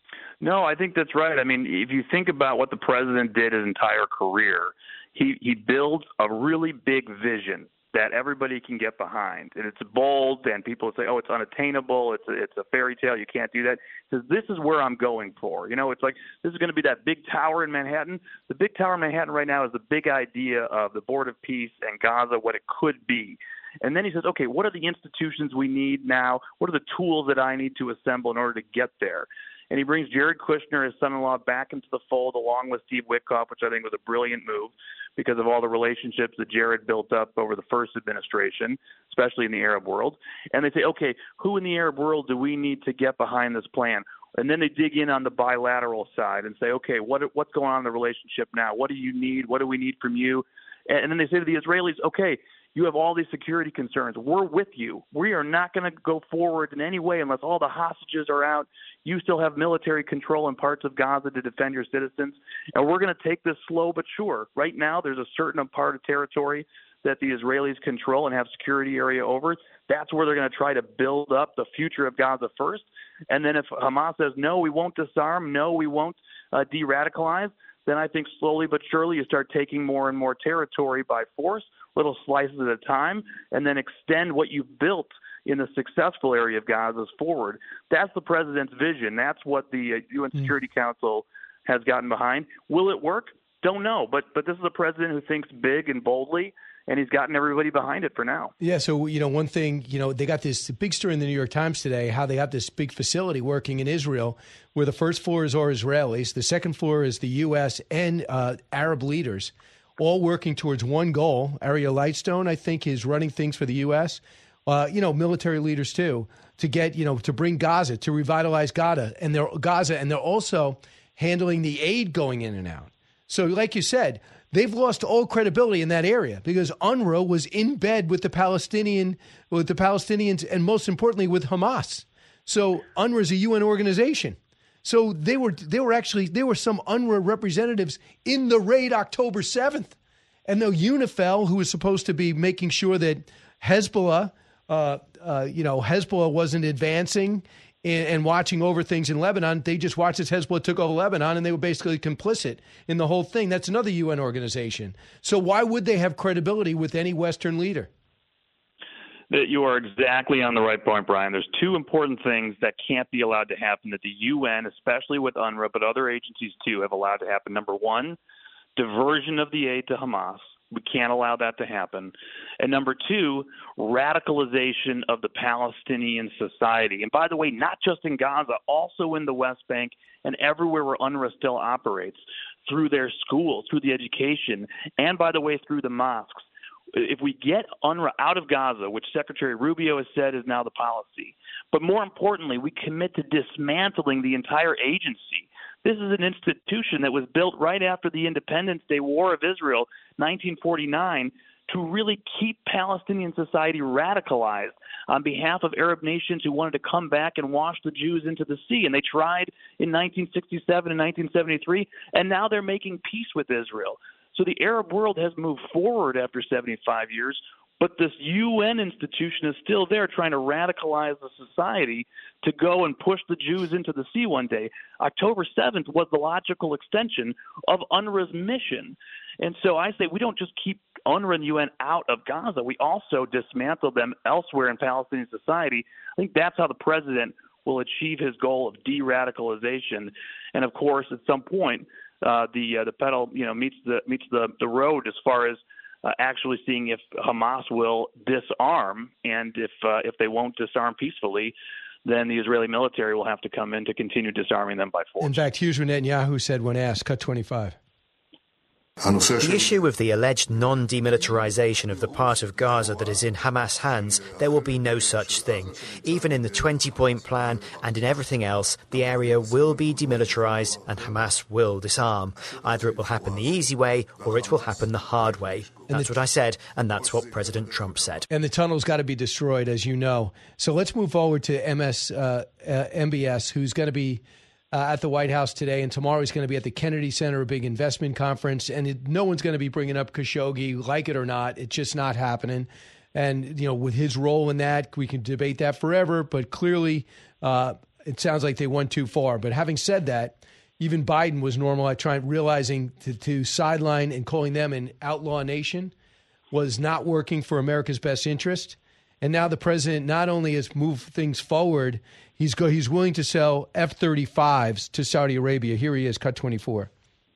No, I think that's right. I mean, if you think about what the president did his entire career, he, he builds a really big vision that everybody can get behind. And it's bold, and people say, oh, it's unattainable, it's a, it's a fairy tale, you can't do that. He says, this is where I'm going for. You know, it's like, this is going to be that big tower in Manhattan. The big tower in Manhattan right now is the big idea of the Board of Peace and Gaza, what it could be. And then he says, okay, what are the institutions we need now? What are the tools that I need to assemble in order to get there? And he brings Jared Kushner, his son-in-law, back into the fold along with Steve Witkoff, which I think was a brilliant move because of all the relationships that Jared built up over the first administration, especially in the Arab world. And they say, okay, who in the Arab world do we need to get behind this plan? And then they dig in on the bilateral side and say, okay, what what's going on in the relationship now? What do you need? What do we need from you? And then they say to the Israelis, okay, you have all these security concerns. We're with you. We are not going to go forward in any way unless all the hostages are out. You still have military control in parts of Gaza to defend your citizens. And we're going to take this slow but sure. Right now, there's a certain part of territory that the Israelis control and have security area over. That's where they're going to try to build up the future of Gaza first. And then if Hamas says, no, we won't disarm, no, we won't uh, de-radicalize, then I think slowly but surely you start taking more and more territory by force, little slices at a time, and then extend what you've built in the successful area of Gaza forward. That's the president's vision. That's what the uh, U N Security mm. Council has gotten behind. Will it work? Don't know. But but this is a president who thinks big and boldly, and he's gotten everybody behind it for now. Yeah, so, you know, one thing, you know, they got this big story in the New York Times today, how they got this big facility working in Israel where the first floor is all Israelis, the second floor is the U S and uh, Arab leaders, all working towards one goal. Ariel Lightstone, I think, is running things for the U S, uh, you know, military leaders too, to get, you know, to bring Gaza, to revitalize Gaza. And they're Gaza, and they're also handling the aid going in and out. So like you said, they've lost all credibility in that area because UNRWA was in bed with the Palestinian, with the Palestinians, and most importantly with Hamas. So UNRWA is a U N organization. So they were they were actually there were some UNRWA representatives in the raid October seventh, and the UNIFIL, who was supposed to be making sure that Hezbollah, uh, uh, you know, Hezbollah wasn't advancing and, and watching over things in Lebanon, they just watched as Hezbollah took over Lebanon, and they were basically complicit in the whole thing. That's another U N organization. So why would they have credibility with any Western leader? That you are exactly on the right point, Brian. There's two important things that can't be allowed to happen that the U N, especially with UNRWA, but other agencies too, have allowed to happen. Number one, diversion of the aid to Hamas. We can't allow that to happen. And number two, radicalization of the Palestinian society. And by the way, not just in Gaza, also in the West Bank and everywhere where UNRWA still operates, through their schools, through the education, and by the way, through the mosques. If we get UNRWA out of Gaza, which Secretary Rubio has said is now the policy, but more importantly, we commit to dismantling the entire agency. This is an institution that was built right after the Independence Day War of Israel, nineteen forty-nine, to really keep Palestinian society radicalized on behalf of Arab nations who wanted to come back and wash the Jews into the sea. And they tried in nineteen sixty-seven and nineteen seventy-three, and now they're making peace with Israel. So the Arab world has moved forward after seventy-five years, but this U N institution is still there trying to radicalize the society to go and push the Jews into the sea one day. October seventh was the logical extension of UNRWA's mission. And so I say we don't just keep UNRWA and U N out of Gaza. We also dismantle them elsewhere in Palestinian society. I think that's how the president will achieve his goal of de-radicalization. And, of course, at some point, uh, the uh, the pedal you know meets the meets the, the road as far as uh, actually seeing if Hamas will disarm, and if uh, if they won't disarm peacefully, then the Israeli military will have to come in to continue disarming them by force. In fact, here's what Netanyahu said when asked, cut twenty-five. The issue with the alleged non-demilitarization of the part of Gaza that is in Hamas' hands, there will be no such thing. Even in the twenty-point plan and in everything else, the area will be demilitarized and Hamas will disarm. Either it will happen the easy way or it will happen the hard way. That's what I said, and that's what President Trump said. And the tunnel's got to be destroyed, as you know. So let's move forward to M S, uh, uh, M B S, who's going to be Uh, at the White House today, and tomorrow he's going to be at the Kennedy Center, a big investment conference, and it, no one's going to be bringing up Khashoggi, like it or not. It's just not happening. And, you know, with his role in that, we can debate that forever, but clearly uh, it sounds like they went too far. But having said that, even Biden was normal at trying, realizing to, to sideline and calling them an outlaw nation was not working for America's best interest. And now the president not only has moved things forward, he's go, he's willing to sell F thirty-fives to Saudi Arabia. Here he is, cut twenty-four.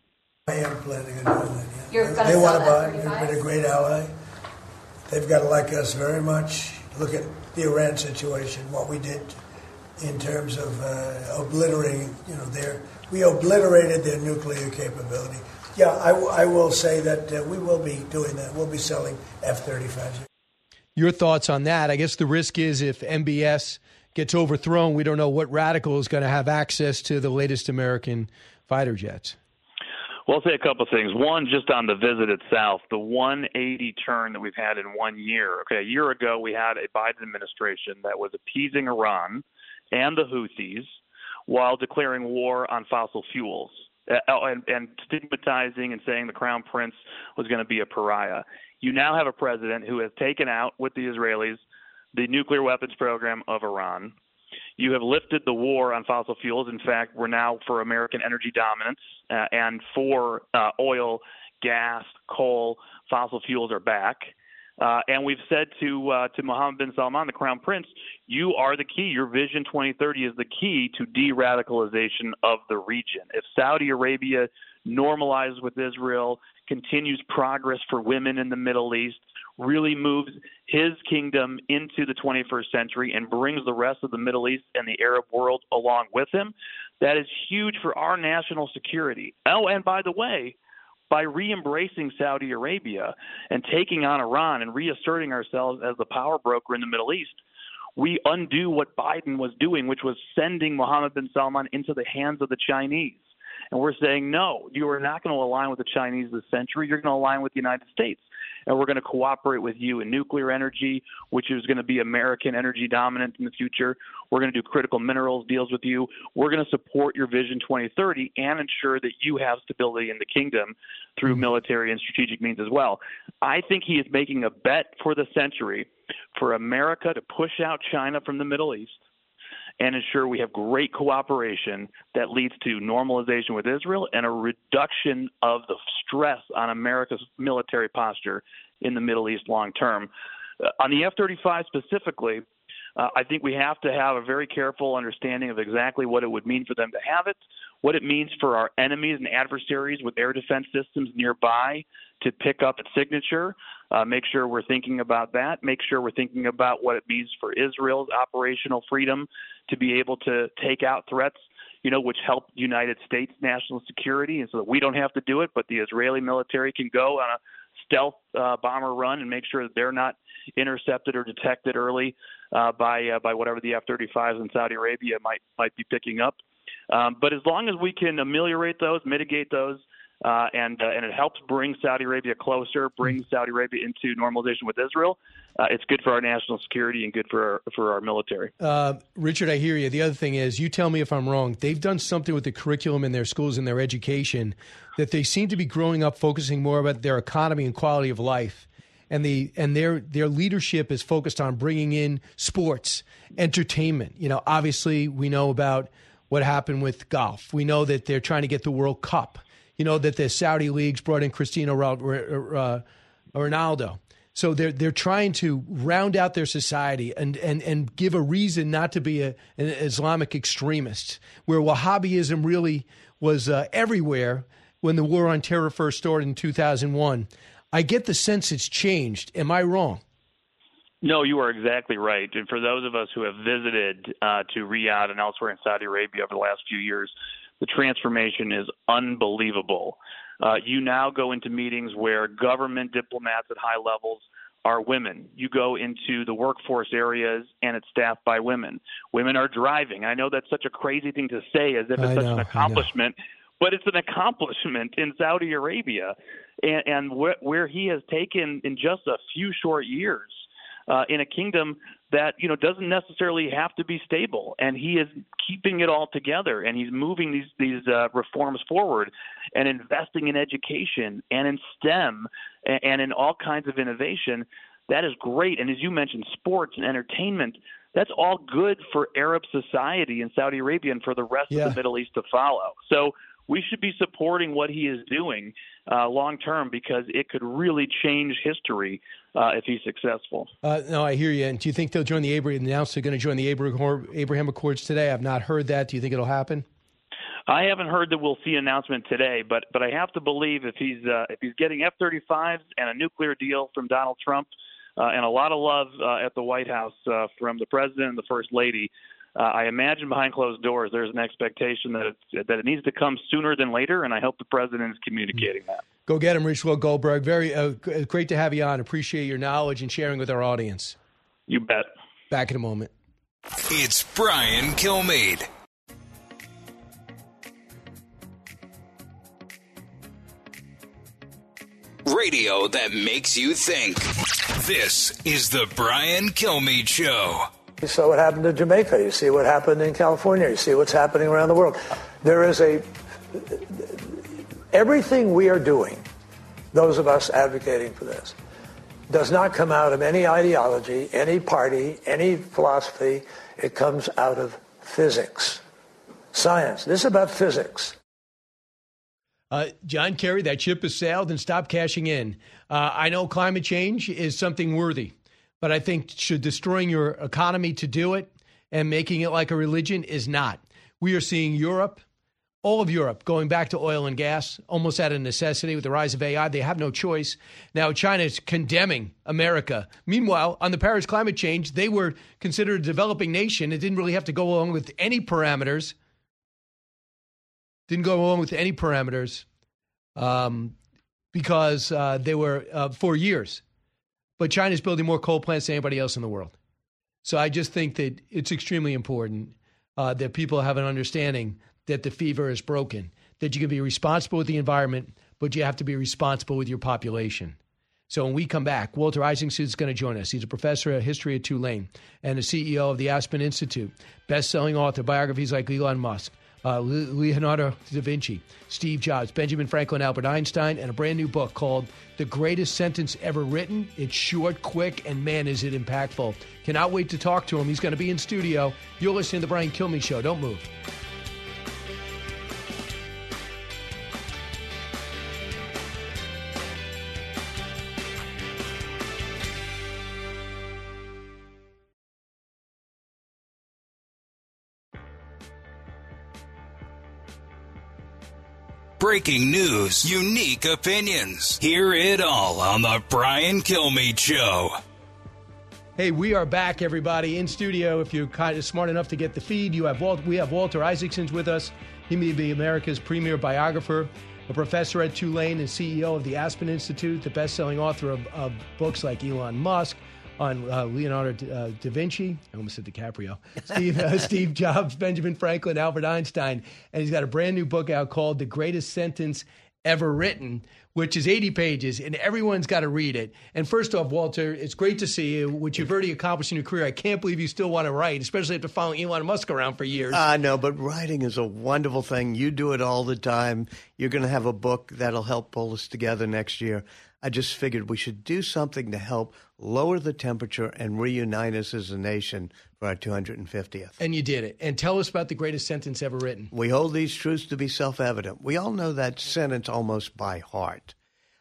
I am planning on doing that. Yeah. You're they they want to buy. They've been a great ally. They've got to like us very much. Look at the Iran situation, what we did in terms of uh, obliterating, you know, their, we obliterated their nuclear capability. Yeah, I, I will say that uh, we will be doing that. We'll be selling F thirty-fives. Your thoughts on that? I guess the risk is if M B S gets overthrown, we don't know what radical is going to have access to the latest American fighter jets. Well, I'll say a couple of things. One, just on the visit itself, the one eighty turn that we've had in one year. Okay, a year ago we had a Biden administration that was appeasing Iran and the Houthis while declaring war on fossil fuels uh, and, and stigmatizing and saying the Crown Prince was going to be a pariah. You now have a president who has taken out with the Israelis the nuclear weapons program of Iran. You have lifted the war on fossil fuels. In fact, we're now for American energy dominance uh, and for uh, oil, gas, coal, fossil fuels are back. Uh, and we've said to uh, to Mohammed bin Salman, the Crown Prince, you are the key. Your Vision twenty thirty is the key to de-radicalization of the region. If Saudi Arabia normalizes with Israel, continues progress for women in the Middle East, really moves his kingdom into the twenty-first century and brings the rest of the Middle East and the Arab world along with him, that is huge for our national security. Oh, and by the way, by re-embracing Saudi Arabia and taking on Iran and reasserting ourselves as the power broker in the Middle East, we undo what Biden was doing, which was sending Mohammed bin Salman into the hands of the Chinese. And we're saying, no, you are not going to align with the Chinese this century. You're going to align with the United States. And we're going to cooperate with you in nuclear energy, which is going to be American energy dominant in the future. We're going to do critical minerals deals with you. We're going to support your Vision twenty thirty and ensure that you have stability in the kingdom through military and strategic means as well. I think he is making a bet for the century for America to push out China from the Middle East and ensure we have great cooperation that leads to normalization with Israel and a reduction of the stress on America's military posture in the Middle East long term. Uh, on the F thirty-five specifically, uh, I think we have to have a very careful understanding of exactly what it would mean for them to have it, what it means for our enemies and adversaries with air defense systems nearby to pick up its signature. Uh, make sure we're thinking about that. Make sure we're thinking about what it means for Israel's operational freedom to be able to take out threats, you know, which help United States national security, and so that we don't have to do it, but the Israeli military can go on a stealth uh, bomber run and make sure that they're not intercepted or detected early uh, by uh, by whatever the F thirty-fives in Saudi Arabia might might be picking up. Um, but as long as we can ameliorate those, mitigate those, uh, and uh, and it helps bring Saudi Arabia closer, bring Saudi Arabia into normalization with Israel. Uh, it's good for our national security and good for our, for our military. Uh, Richard, I hear you. The other thing is, you tell me if I'm wrong, they've done something with the curriculum in their schools and their education that they seem to be growing up focusing more about their economy and quality of life. And the and their their leadership is focused on bringing in sports, entertainment. You know, obviously we know about what happened with golf. We know that they're trying to get the World Cup. You know that the Saudi leagues brought in Cristiano Ronaldo. So they're they're trying to round out their society and and, and give a reason not to be a, an Islamic extremist, where Wahhabism really was uh, everywhere when the war on terror first started in two thousand one. I get the sense it's changed. Am I wrong? No, you are exactly right. And for those of us who have visited uh, to Riyadh and elsewhere in Saudi Arabia over the last few years, the transformation is unbelievable. Uh, you now go into meetings where government diplomats at high levels are women. You go into the workforce areas and it's staffed by women. Women are driving. I know that's such a crazy thing to say as if it's I such know, an accomplishment, but it's an accomplishment in Saudi Arabia. And, and wh- where he has taken in just a few short years uh, in a kingdom that, you know, doesn't necessarily have to be stable. And he is keeping it all together, and he's moving these, these uh, reforms forward and investing in education and in STEM and, and in all kinds of innovation. That is great. And as you mentioned, sports and entertainment, that's all good for Arab society in Saudi Arabia and for the rest yeah. of the Middle East to follow. So we should be supporting what he is doing uh, long term, because it could really change history uh, if he's successful. Uh, no, I hear you. And do you think they'll join the Abraham? Announced they're going to join the Abraham, Abraham Accords today. I've not heard that. Do you think it'll happen? I haven't heard that we'll see an announcement today, but but I have to believe if he's uh, if he's getting F thirty-fives and a nuclear deal from Donald Trump uh, and a lot of love uh, at the White House uh, from the president and the first lady. Uh, I imagine behind closed doors there's an expectation that it's, that it needs to come sooner than later, and I hope the president is communicating that. Go get him, Richwell Goldberg. Very uh, great to have you on. Appreciate your knowledge and sharing with our audience. You bet. Back in a moment. It's Brian Kilmeade. Radio that makes you think. This is the Brian Kilmeade Show. You saw what happened in Jamaica. You see what happened in California. You see what's happening around the world. There is a everything we are doing, those of us advocating for this, does not come out of any ideology, any party, any philosophy. It comes out of physics, science. This is about physics. Uh, John Kerry, that ship has sailed and stopped cashing in. Uh, I know climate change is something worthy. But I think should destroying your economy to do it and making it like a religion is not. We are seeing Europe, all of Europe, going back to oil and gas, almost out of necessity with the rise of A I. They have no choice. Now China is condemning America. Meanwhile, on the Paris climate change, they were considered a developing nation. It didn't really have to go along with any parameters. Didn't go along with any parameters um, because uh, they were uh, for years. But China's building more coal plants than anybody else in the world. So I just think that it's extremely important uh, that people have an understanding that the fever is broken, that you can be responsible with the environment, but you have to be responsible with your population. So when we come back, Walter Isaacson is going to join us. He's a professor of history at Tulane and the C E O of the Aspen Institute, best-selling author, biographies like Elon Musk, Uh, Leonardo da Vinci, Steve Jobs, Benjamin Franklin, Albert Einstein, and a brand new book called The Greatest Sentence Ever Written. It's short, quick, and man, is it impactful. Cannot wait to talk to him. He's going to be in studio. You're listening to The Brian Kilmeade Show. Don't move. Breaking news, unique opinions. Hear it all on the Brian Kilmeade Show. Hey, we are back, everybody, in studio. If you're kind of smart enough to get the feed, you have Walt, we have Walter Isaacson with us. He may be America's premier biographer, a professor at Tulane and C E O of the Aspen Institute, the best-selling author of, of books like Elon Musk, on uh, Leonardo uh, da Vinci. I almost said DiCaprio. Steve, uh, Steve Jobs, Benjamin Franklin, Albert Einstein. And he's got a brand new book out called The Greatest Sentence ever written, which is eighty pages, and everyone's got to read it. And first off, Walter, it's great to see you, what you've already accomplished in your career. I can't believe you still want to write, especially after following Elon Musk around for years. I know, but writing is a wonderful thing. You do it all the time. You're going to have a book that'll help pull us together next year. I just figured we should do something to help lower the temperature and reunite us as a nation for our two hundred fiftieth. And you did it. And tell us about the greatest sentence ever written. We hold these truths to be self-evident. We all know that sentence almost by heart.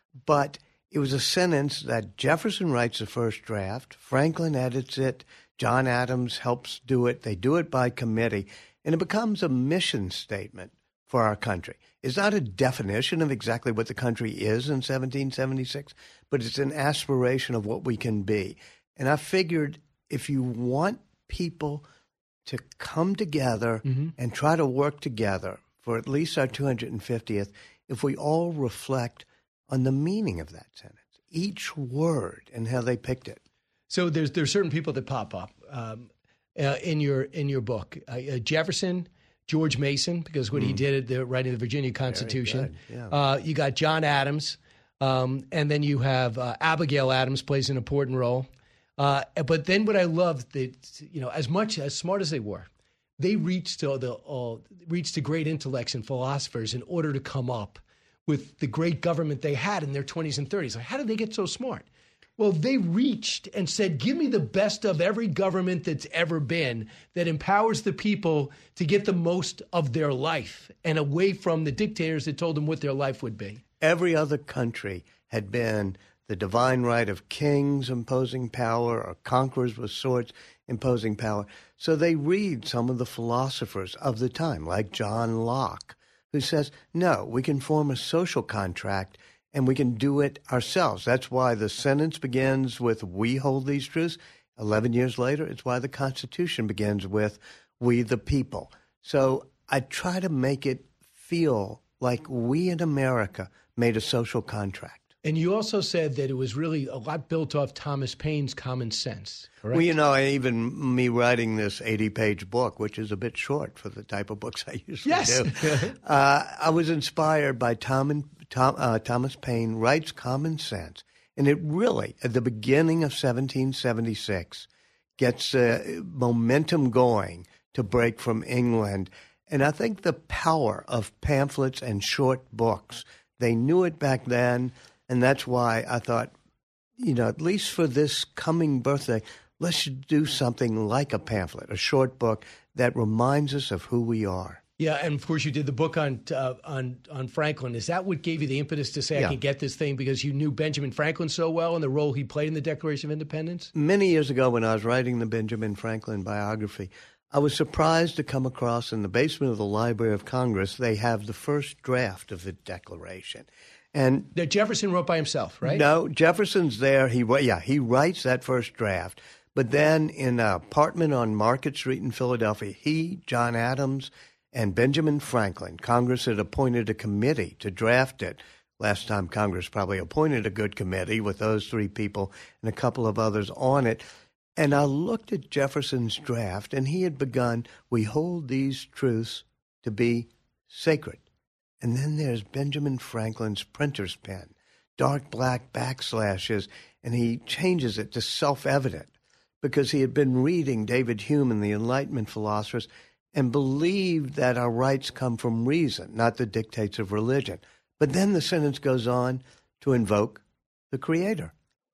But it was a sentence that Jefferson writes the first draft, Franklin edits it, John Adams helps do it. They do it by committee, and it becomes a mission statement for our country. It's not a definition of exactly what the country is in seventeen seventy-six, but it's an aspiration of what we can be. And I figured if you want people to come together mm-hmm. and try to work together for at least our two hundred fiftieth, if we all reflect on the meaning of that sentence, each word and how they picked it. So there's there's certain people that pop up um, uh, in your in your book. Uh, uh, Jefferson, George Mason, because what mm. he did at the writing of the Virginia Constitution. Yeah. Uh, you got John Adams, um, and then you have uh, Abigail Adams plays an important role. Uh, but then what I loved, that you know, as much as smart as they were, they reached to the uh, reached to great intellects and philosophers in order to come up with the great government they had in their twenties and thirties. Like, how did they get so smart? Well, they reached and said, give me the best of every government that's ever been that empowers the people to get the most of their life and away from the dictators that told them what their life would be. Every other country had been the divine right of kings imposing power or conquerors with swords imposing power. So they read some of the philosophers of the time, like John Locke, who says, no, we can form a social contract and we can do it ourselves. That's why the sentence begins with, we hold these truths. Eleven years later, it's why the Constitution begins with, we the people. So I try to make it feel like we in America made a social contract. And you also said that it was really a lot built off Thomas Paine's common sense, correct? Well, you know, even me writing this eighty-page book, which is a bit short for the type of books I usually yes. do, uh, I was inspired by Tom and, Tom, uh, Thomas Paine writes Common Sense. And it really, at the beginning of seventeen seventy-six, gets uh, momentum going to break from England. And I think the power of pamphlets and short books, they knew it back then. And that's why I thought, you know, at least for this coming birthday, let's do something like a pamphlet, a short book that reminds us of who we are. Yeah, and of course you did the book on uh, on on Franklin. Is that what gave you the impetus to say yeah. I can get this thing because you knew Benjamin Franklin so well and the role he played in the Declaration of Independence? Many years ago when I was writing the Benjamin Franklin biography, I was surprised to come across in the basement of the Library of Congress, they have the first draft of the Declaration. And that Jefferson wrote by himself, right? No, Jefferson's there. He yeah, he writes that first draft. But then in an apartment on Market Street in Philadelphia, he, John Adams, and Benjamin Franklin, Congress had appointed a committee to draft it. Last time Congress probably appointed a good committee with those three people and a couple of others on it. And I looked at Jefferson's draft, and he had begun, we hold these truths to be sacred. And then there's Benjamin Franklin's printer's pen, dark black backslashes, and he changes it to self-evident because he had been reading David Hume and the Enlightenment philosophers and believed that our rights come from reason, not the dictates of religion. But then the sentence goes on to invoke the Creator.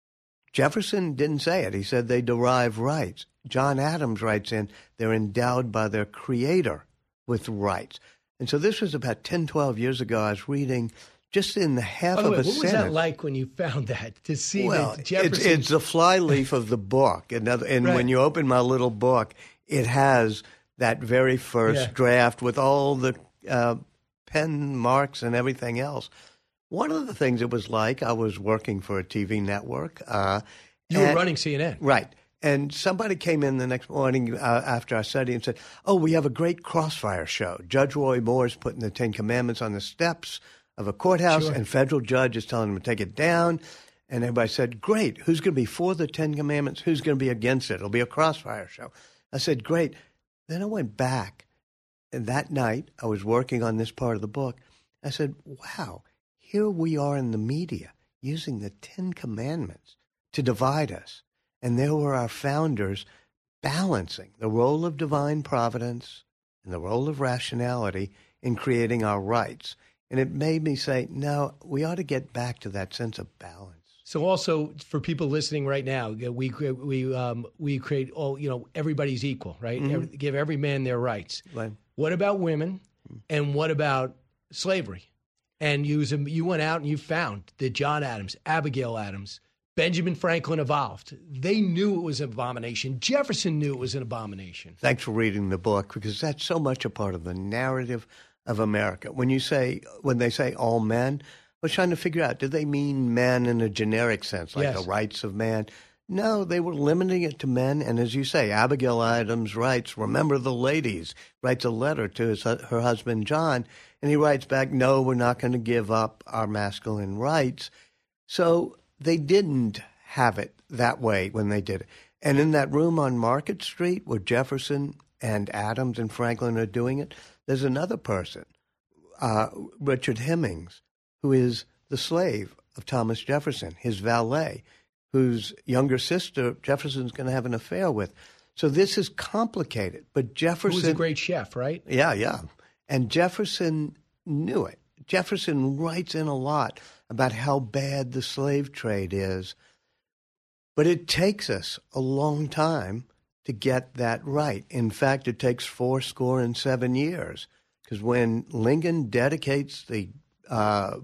Jefferson didn't say it. He said they derive rights. John Adams writes in, they're endowed by their Creator with rights. And so this was about ten, twelve years ago. I was reading just in the half By the of way, a what sentence. was that like when you found that, to see well, that Jefferson... It's, it's the flyleaf of the book. And, and right. when you open my little book, it has that very first yeah. draft with all the uh, pen marks and everything else. One of the things it was like, I was working for a T V network. Uh, you and, were running C N N. Right. And somebody came in the next morning uh, after our study and said, oh, we have a great Crossfire show. Judge Roy Moore's putting the Ten Commandments on the steps of a courthouse, sure. and federal judge is telling him to take it down. And everybody said, great. Who's going to be for the Ten Commandments? Who's going to be against it? It'll be a Crossfire show. I said, great. Then I went back, and that night I was working on this part of the book. I said, wow, here we are in the media using the Ten Commandments to divide us. And there were our founders balancing the role of divine providence and the role of rationality in creating our rights. And it made me say, no, we ought to get back to that sense of balance. So also for people listening right now, we we um, we create all, you know, everybody's equal, right? Mm-hmm. Every, give every man their rights. Right. What about women, and what about slavery? And you you went out and you found that John Adams, Abigail Adams, Benjamin Franklin evolved. They knew it was an abomination. Jefferson knew it was an abomination. Thanks for reading the book, because that's so much a part of the narrative of America. When you say when they say all men, I was trying to figure out, did they mean men in a generic sense, like Yes. the rights of man? No, they were limiting it to men. And as you say, Abigail Adams writes, remember the ladies, writes a letter to his, her husband, John, and he writes back, no, we're not going to give up our masculine rights. So they didn't have it that way when they did it. And in that room on Market Street where Jefferson and Adams and Franklin are doing it, there's another person, uh, Richard Hemmings, who is the slave of Thomas Jefferson, his valet, whose younger sister Jefferson's going to have an affair with. So this is complicated. But Jefferson... Who was a great chef, right? Yeah, yeah. And Jefferson knew it. Jefferson writes in a lot about how bad the slave trade is. But it takes us a long time to get that right. In fact, it takes four score and seven years. Because when Lincoln dedicates the uh,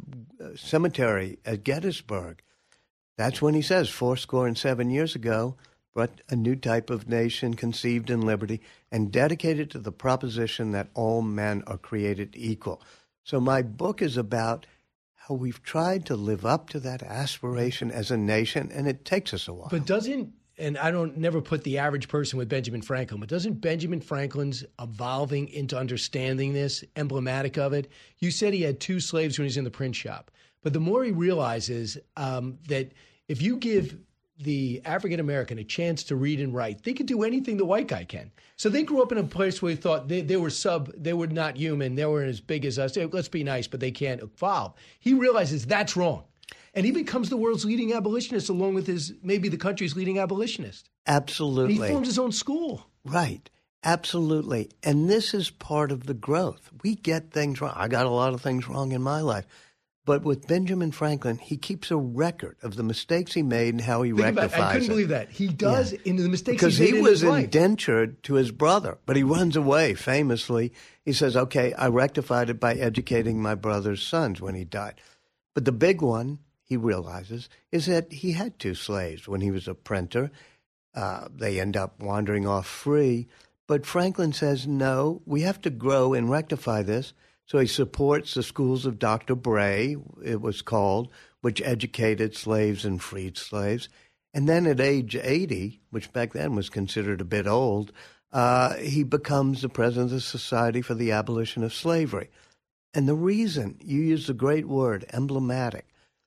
cemetery at Gettysburg, that's when he says, four score and seven years ago, brought a new type of nation conceived in liberty and dedicated to the proposition that all men are created equal. So my book is about how we've tried to live up to that aspiration as a nation, and it takes us a while. But doesn't, and I don't never put the average person with Benjamin Franklin, but doesn't Benjamin Franklin's evolving into understanding this emblematic of it? You said he had two slaves when he was in the print shop. But the more he realizes um, that if you give the African American a chance to read and write, they can do anything the white guy can. So they grew up in a place where they thought they, they were sub, they were not human, they were as big as us. Let's be nice, but they can't evolve. He realizes that's wrong. And he becomes the world's leading abolitionist along with his, maybe the country's leading abolitionist. Absolutely. And he forms his own school. Right. Absolutely. And this is part of the growth. We get things wrong. I got a lot of things wrong in my life. But with Benjamin Franklin, he keeps a record of the mistakes he made and how he Think rectifies about, I couldn't it. believe that. He does Yeah. into the mistakes Because he made he in was his life. indentured to his brother, but he runs away famously. He says, okay, I rectified it by educating my brother's sons when he died. But the big one, he realizes, is that he had two slaves when he was a printer. Uh, they end up wandering off free. But Franklin says, no, we have to grow and rectify this. So he supports the schools of Doctor Bray, it was called, which educated slaves and freed slaves. And then at age eighty, which back then was considered a bit old, uh, he becomes the president of the Society for the Abolition of Slavery. And the reason, you use the great word, emblematic,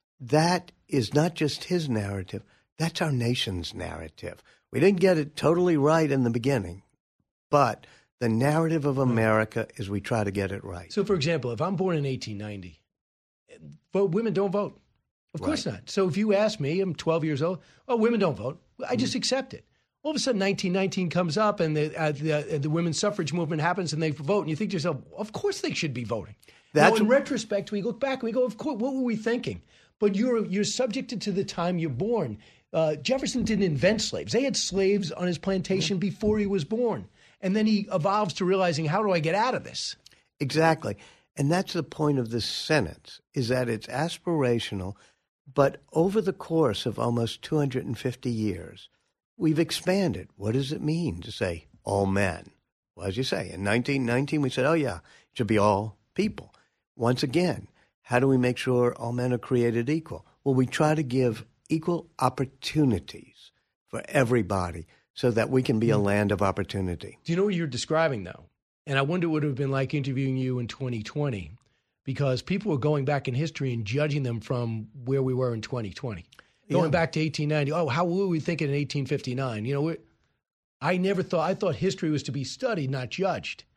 that is not just his narrative, that's our nation's narrative. We didn't get it totally right in the beginning, but the narrative of America is we try to get it right. So, for example, if I'm born in eighteen ninety, vote, women don't vote. Of course Right. not. So if you ask me, I'm twelve years old, oh, women don't vote. I just accept it. All of a sudden, nineteen nineteen comes up and the, uh, the, uh, the women's suffrage movement happens and they vote. And you think to yourself, of course they should be voting. That's- now, in retrospect, we look back and we go, of course, what were we thinking? But you're, you're subjected to the time you're born. Uh, Jefferson didn't invent slaves. They had slaves on his plantation before he was born. And then he evolves to realizing, how do I get out of this? Exactly. And that's the point of this sentence, is that it's aspirational, but over the course of almost two hundred fifty years, we've expanded. What does it mean to say all men? Well, as you say, in nineteen nineteen, we said, oh, yeah, it should be all people. Once again, how do we make sure all men are created equal? Well, we try to give equal opportunities for everybody so that we can be a land of opportunity. Do you know what you're describing, though? And I wonder what it would have been like interviewing you in twenty twenty, because people were going back in history and judging them from where we were in twenty twenty. Going Yeah. back to eighteen ninety, oh, how were we thinking in eighteen fifty-nine? You know, we I never thought, I thought history was to be studied, not judged.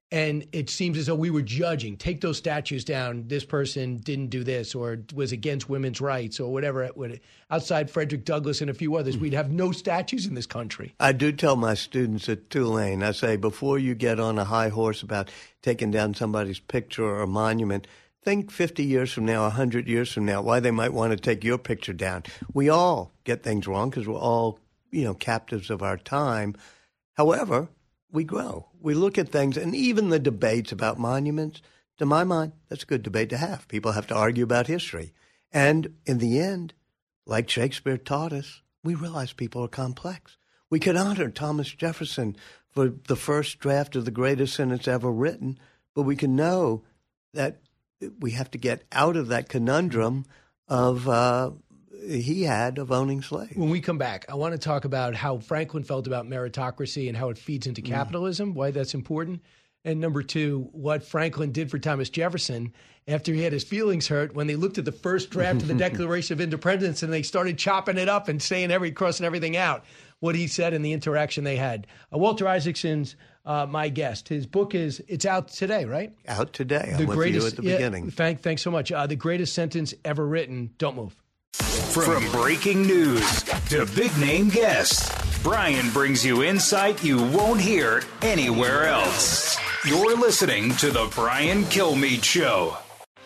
And it seems as though we were judging, take those statues down, this person didn't do this or was against women's rights or whatever. It would, outside Frederick Douglass and a few others, we'd have no statues in this country. I do tell my students at Tulane, I say, before you get on a high horse about taking down somebody's picture or monument, think fifty years from now, one hundred years from now, why they might want to take your picture down. We all get things wrong because we're all, you know, captives of our time. However, we grow. We look at things, and even the debates about monuments, to my mind, that's a good debate to have. People have to argue about history. And in the end, like Shakespeare taught us, we realize people are complex. We could honor Thomas Jefferson for the first draft of the greatest sentence ever written, but we can know that we have to get out of that conundrum of uh, he had of owning slaves. When we come back, I want to talk about how Franklin felt about meritocracy and how it feeds into capitalism, mm. why that's important. And number two, what Franklin did for Thomas Jefferson after he had his feelings hurt when they looked at the first draft of the Declaration of Independence and they started chopping it up and saying every, crossing everything out, what he said and the interaction they had. Uh, Walter Isaacson's uh, my guest. His book is, it's out today, right? Out today. I'm the with greatest, you at the yeah, beginning. Thank, thanks so much. Uh, the greatest sentence ever written. Don't move. From breaking news to big-name guests, Brian brings you insight you won't hear anywhere else. You're listening to The Brian Kilmeade Show.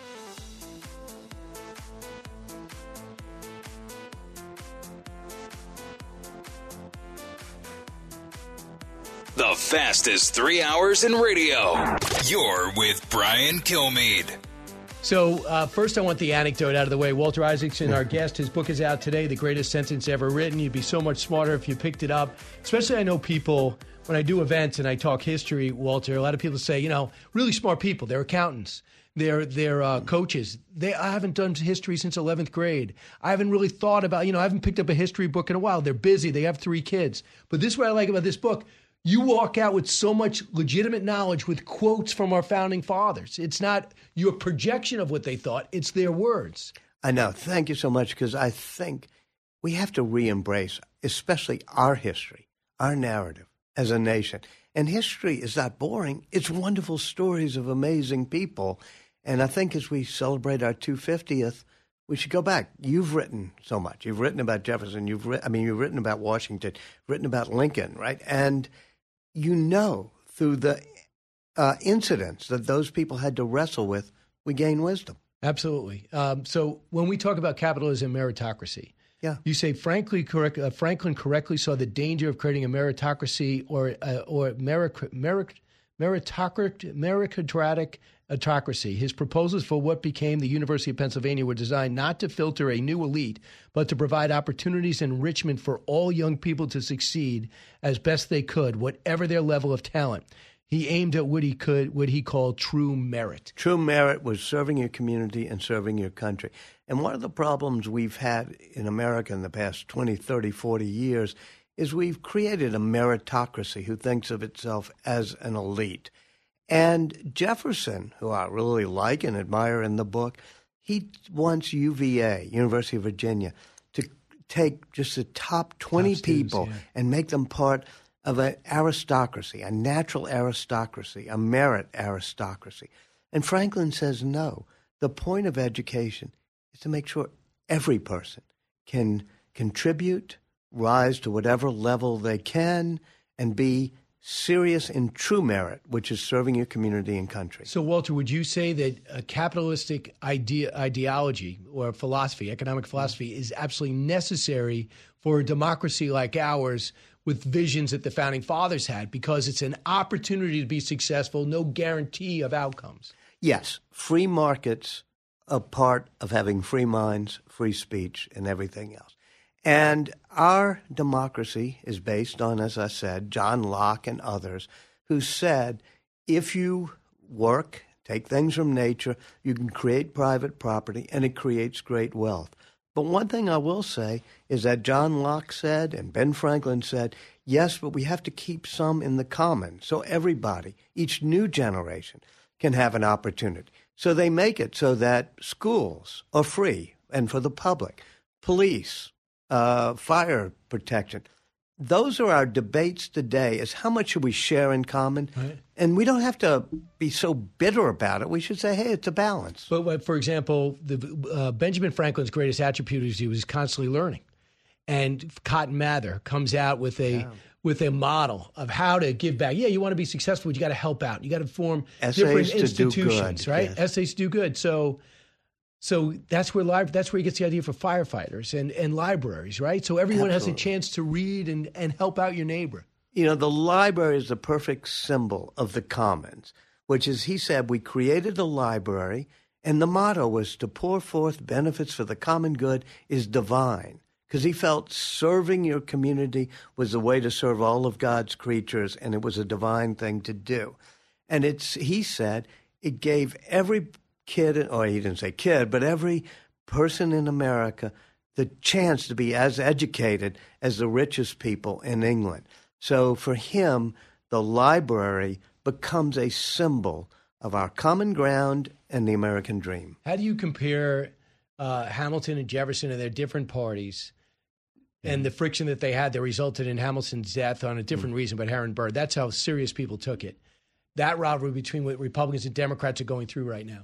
The fastest three hours in radio. You're with Brian Kilmeade. So uh, first I want the anecdote out of the way. Walter Isaacson, our guest, his book is out today, The Greatest Sentence Ever Written. You'd be so much smarter if you picked it up. Especially I know people, when I do events and I talk history, Walter, a lot of people say, you know, really smart people. They're accountants. They're, they're uh, coaches. They I haven't done history since eleventh grade. I haven't really thought about, you know, I haven't picked up a history book in a while. They're busy. They have three kids. But this is what I like about this book. You walk out with so much legitimate knowledge with quotes from our founding fathers. It's not your projection of what they thought. It's their words. I know. Thank you so much, because I think we have to re-embrace, especially our history, our narrative as a nation. And history is not boring. It's wonderful stories of amazing people. And I think as we celebrate our two hundred fiftieth, we should go back. You've written so much. You've written about Jefferson. You've written, I mean, you've written about Washington, written about Lincoln, right? And you know, through the uh, incidents that those people had to wrestle with, we gain wisdom. Absolutely. Um, so when we talk about capitalism and meritocracy, yeah. you say Frankly, correct, uh, Franklin correctly saw the danger of creating a meritocracy or uh, or merit, merit, meritocratic, meritocratic autocracy. His proposals for what became the University of Pennsylvania were designed not to filter a new elite, but to provide opportunities and enrichment for all young people to succeed as best they could, whatever their level of talent. He aimed at what he could, what he called true merit. True merit was serving your community and serving your country. And one of the problems we've had in America in the past twenty, thirty, forty years is we've created a meritocracy who thinks of itself as an elite. And Jefferson, who I really like and admire in the book, he wants U V A, University of Virginia, to take just the top twenty top people students, yeah. and make them part of an aristocracy, a natural aristocracy, a merit aristocracy. And Franklin says no. The point of education is to make sure every person can contribute, rise to whatever level they can, and be serious in true merit, which is serving your community and country. So, Walter, would you say that a capitalistic idea, ideology or philosophy, economic philosophy, is absolutely necessary for a democracy like ours with visions that the Founding Fathers had, because it's an opportunity to be successful, no guarantee of outcomes? Yes. Free markets are part of having free minds, free speech, and everything else. And our democracy is based on, as I said, John Locke and others who said, if you work, take things from nature, you can create private property, and it creates great wealth. But one thing I will say is that John Locke said, and Ben Franklin said, yes, but we have to keep some in the common, so everybody, each new generation, can have an opportunity. So they make it so that schools are free and for the public, police, Uh, fire protection. those are our debates today, is how much should we share in common? Right. And we don't have to be so bitter about it. We should say, hey, it's a balance. But, but for example, the, uh, Benjamin Franklin's greatest attribute is he was constantly learning. And Cotton Mather comes out with a yeah. with a model of how to give back. Yeah, you want to be successful, but you got to help out. You got to form Essays different to institutions, do good. right? Yes. Essays to do good. So so that's where li- that's where he gets the idea for firefighters and, and libraries, right? So everyone Absolutely. has a chance to read and, and help out your neighbor. You know, the library is the perfect symbol of the commons, which is, he said, we created a library, and the motto was to pour forth benefits for the common good is divine. Because he felt serving your community was the way to serve all of God's creatures, and it was a divine thing to do. And it's, he said, it gave every kid, or he didn't say kid, but every person in America the chance to be as educated as the richest people in England. So for him, the library becomes a symbol of our common ground and the American dream. How do you compare uh, Hamilton and Jefferson and their different parties and the friction that they had that resulted in Hamilton's death on a different mm. reason, but Aaron Burr? That's how serious people took it. That rivalry between what Republicans and Democrats are going through right now.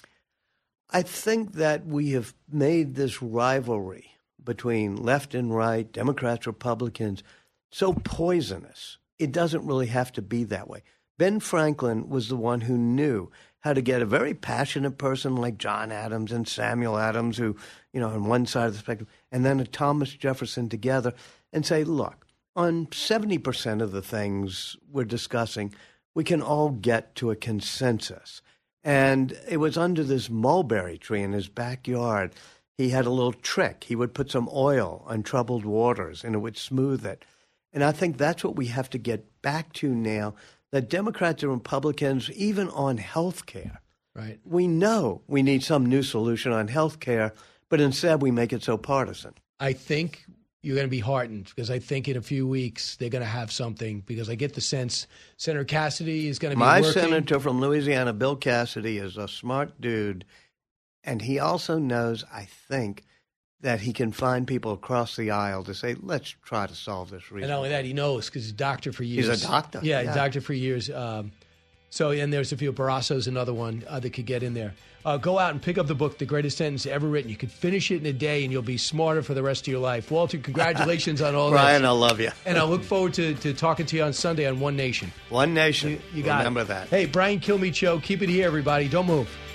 I think that we have made this rivalry between left and right, Democrats, Republicans, so poisonous. It doesn't really have to be that way. Ben Franklin was the one who knew how to get a very passionate person like John Adams and Samuel Adams, who, you know, on one side of the spectrum, and then a Thomas Jefferson together and say, look, on seventy percent of the things we're discussing, we can all get to a consensus. And it was under this mulberry tree in his backyard. He had a little trick. He would put some oil on troubled waters, and it would smooth it. And I think that's what we have to get back to now, that Democrats and Republicans, even on health care, right? We know we need some new solution on health care, but instead we make it so partisan. I think you're going to be heartened because I think in a few weeks they're going to have something, because I get the sense Senator Cassidy is going to be My working. senator from Louisiana, Bill Cassidy, is a smart dude, and he also knows, I think, that he can find people across the aisle to say, let's try to solve this reason. And not only that, he knows because he's a doctor for years. He's a doctor. Yeah, yeah. a doctor for years. Um, so, and there's a few. Barrasso's another one uh, that could get in there. Uh, go out and pick up the book, The Greatest Sentence Ever Written. You could finish it in a day, and you'll be smarter for the rest of your life. Walter, congratulations on all Brian, this. Brian, I love you. And I look forward to, to talking to you on Sunday on One Nation. One Nation. You, you got Remember it. that. Hey, Brian Kilmeade Show. Keep it here, everybody. Don't move.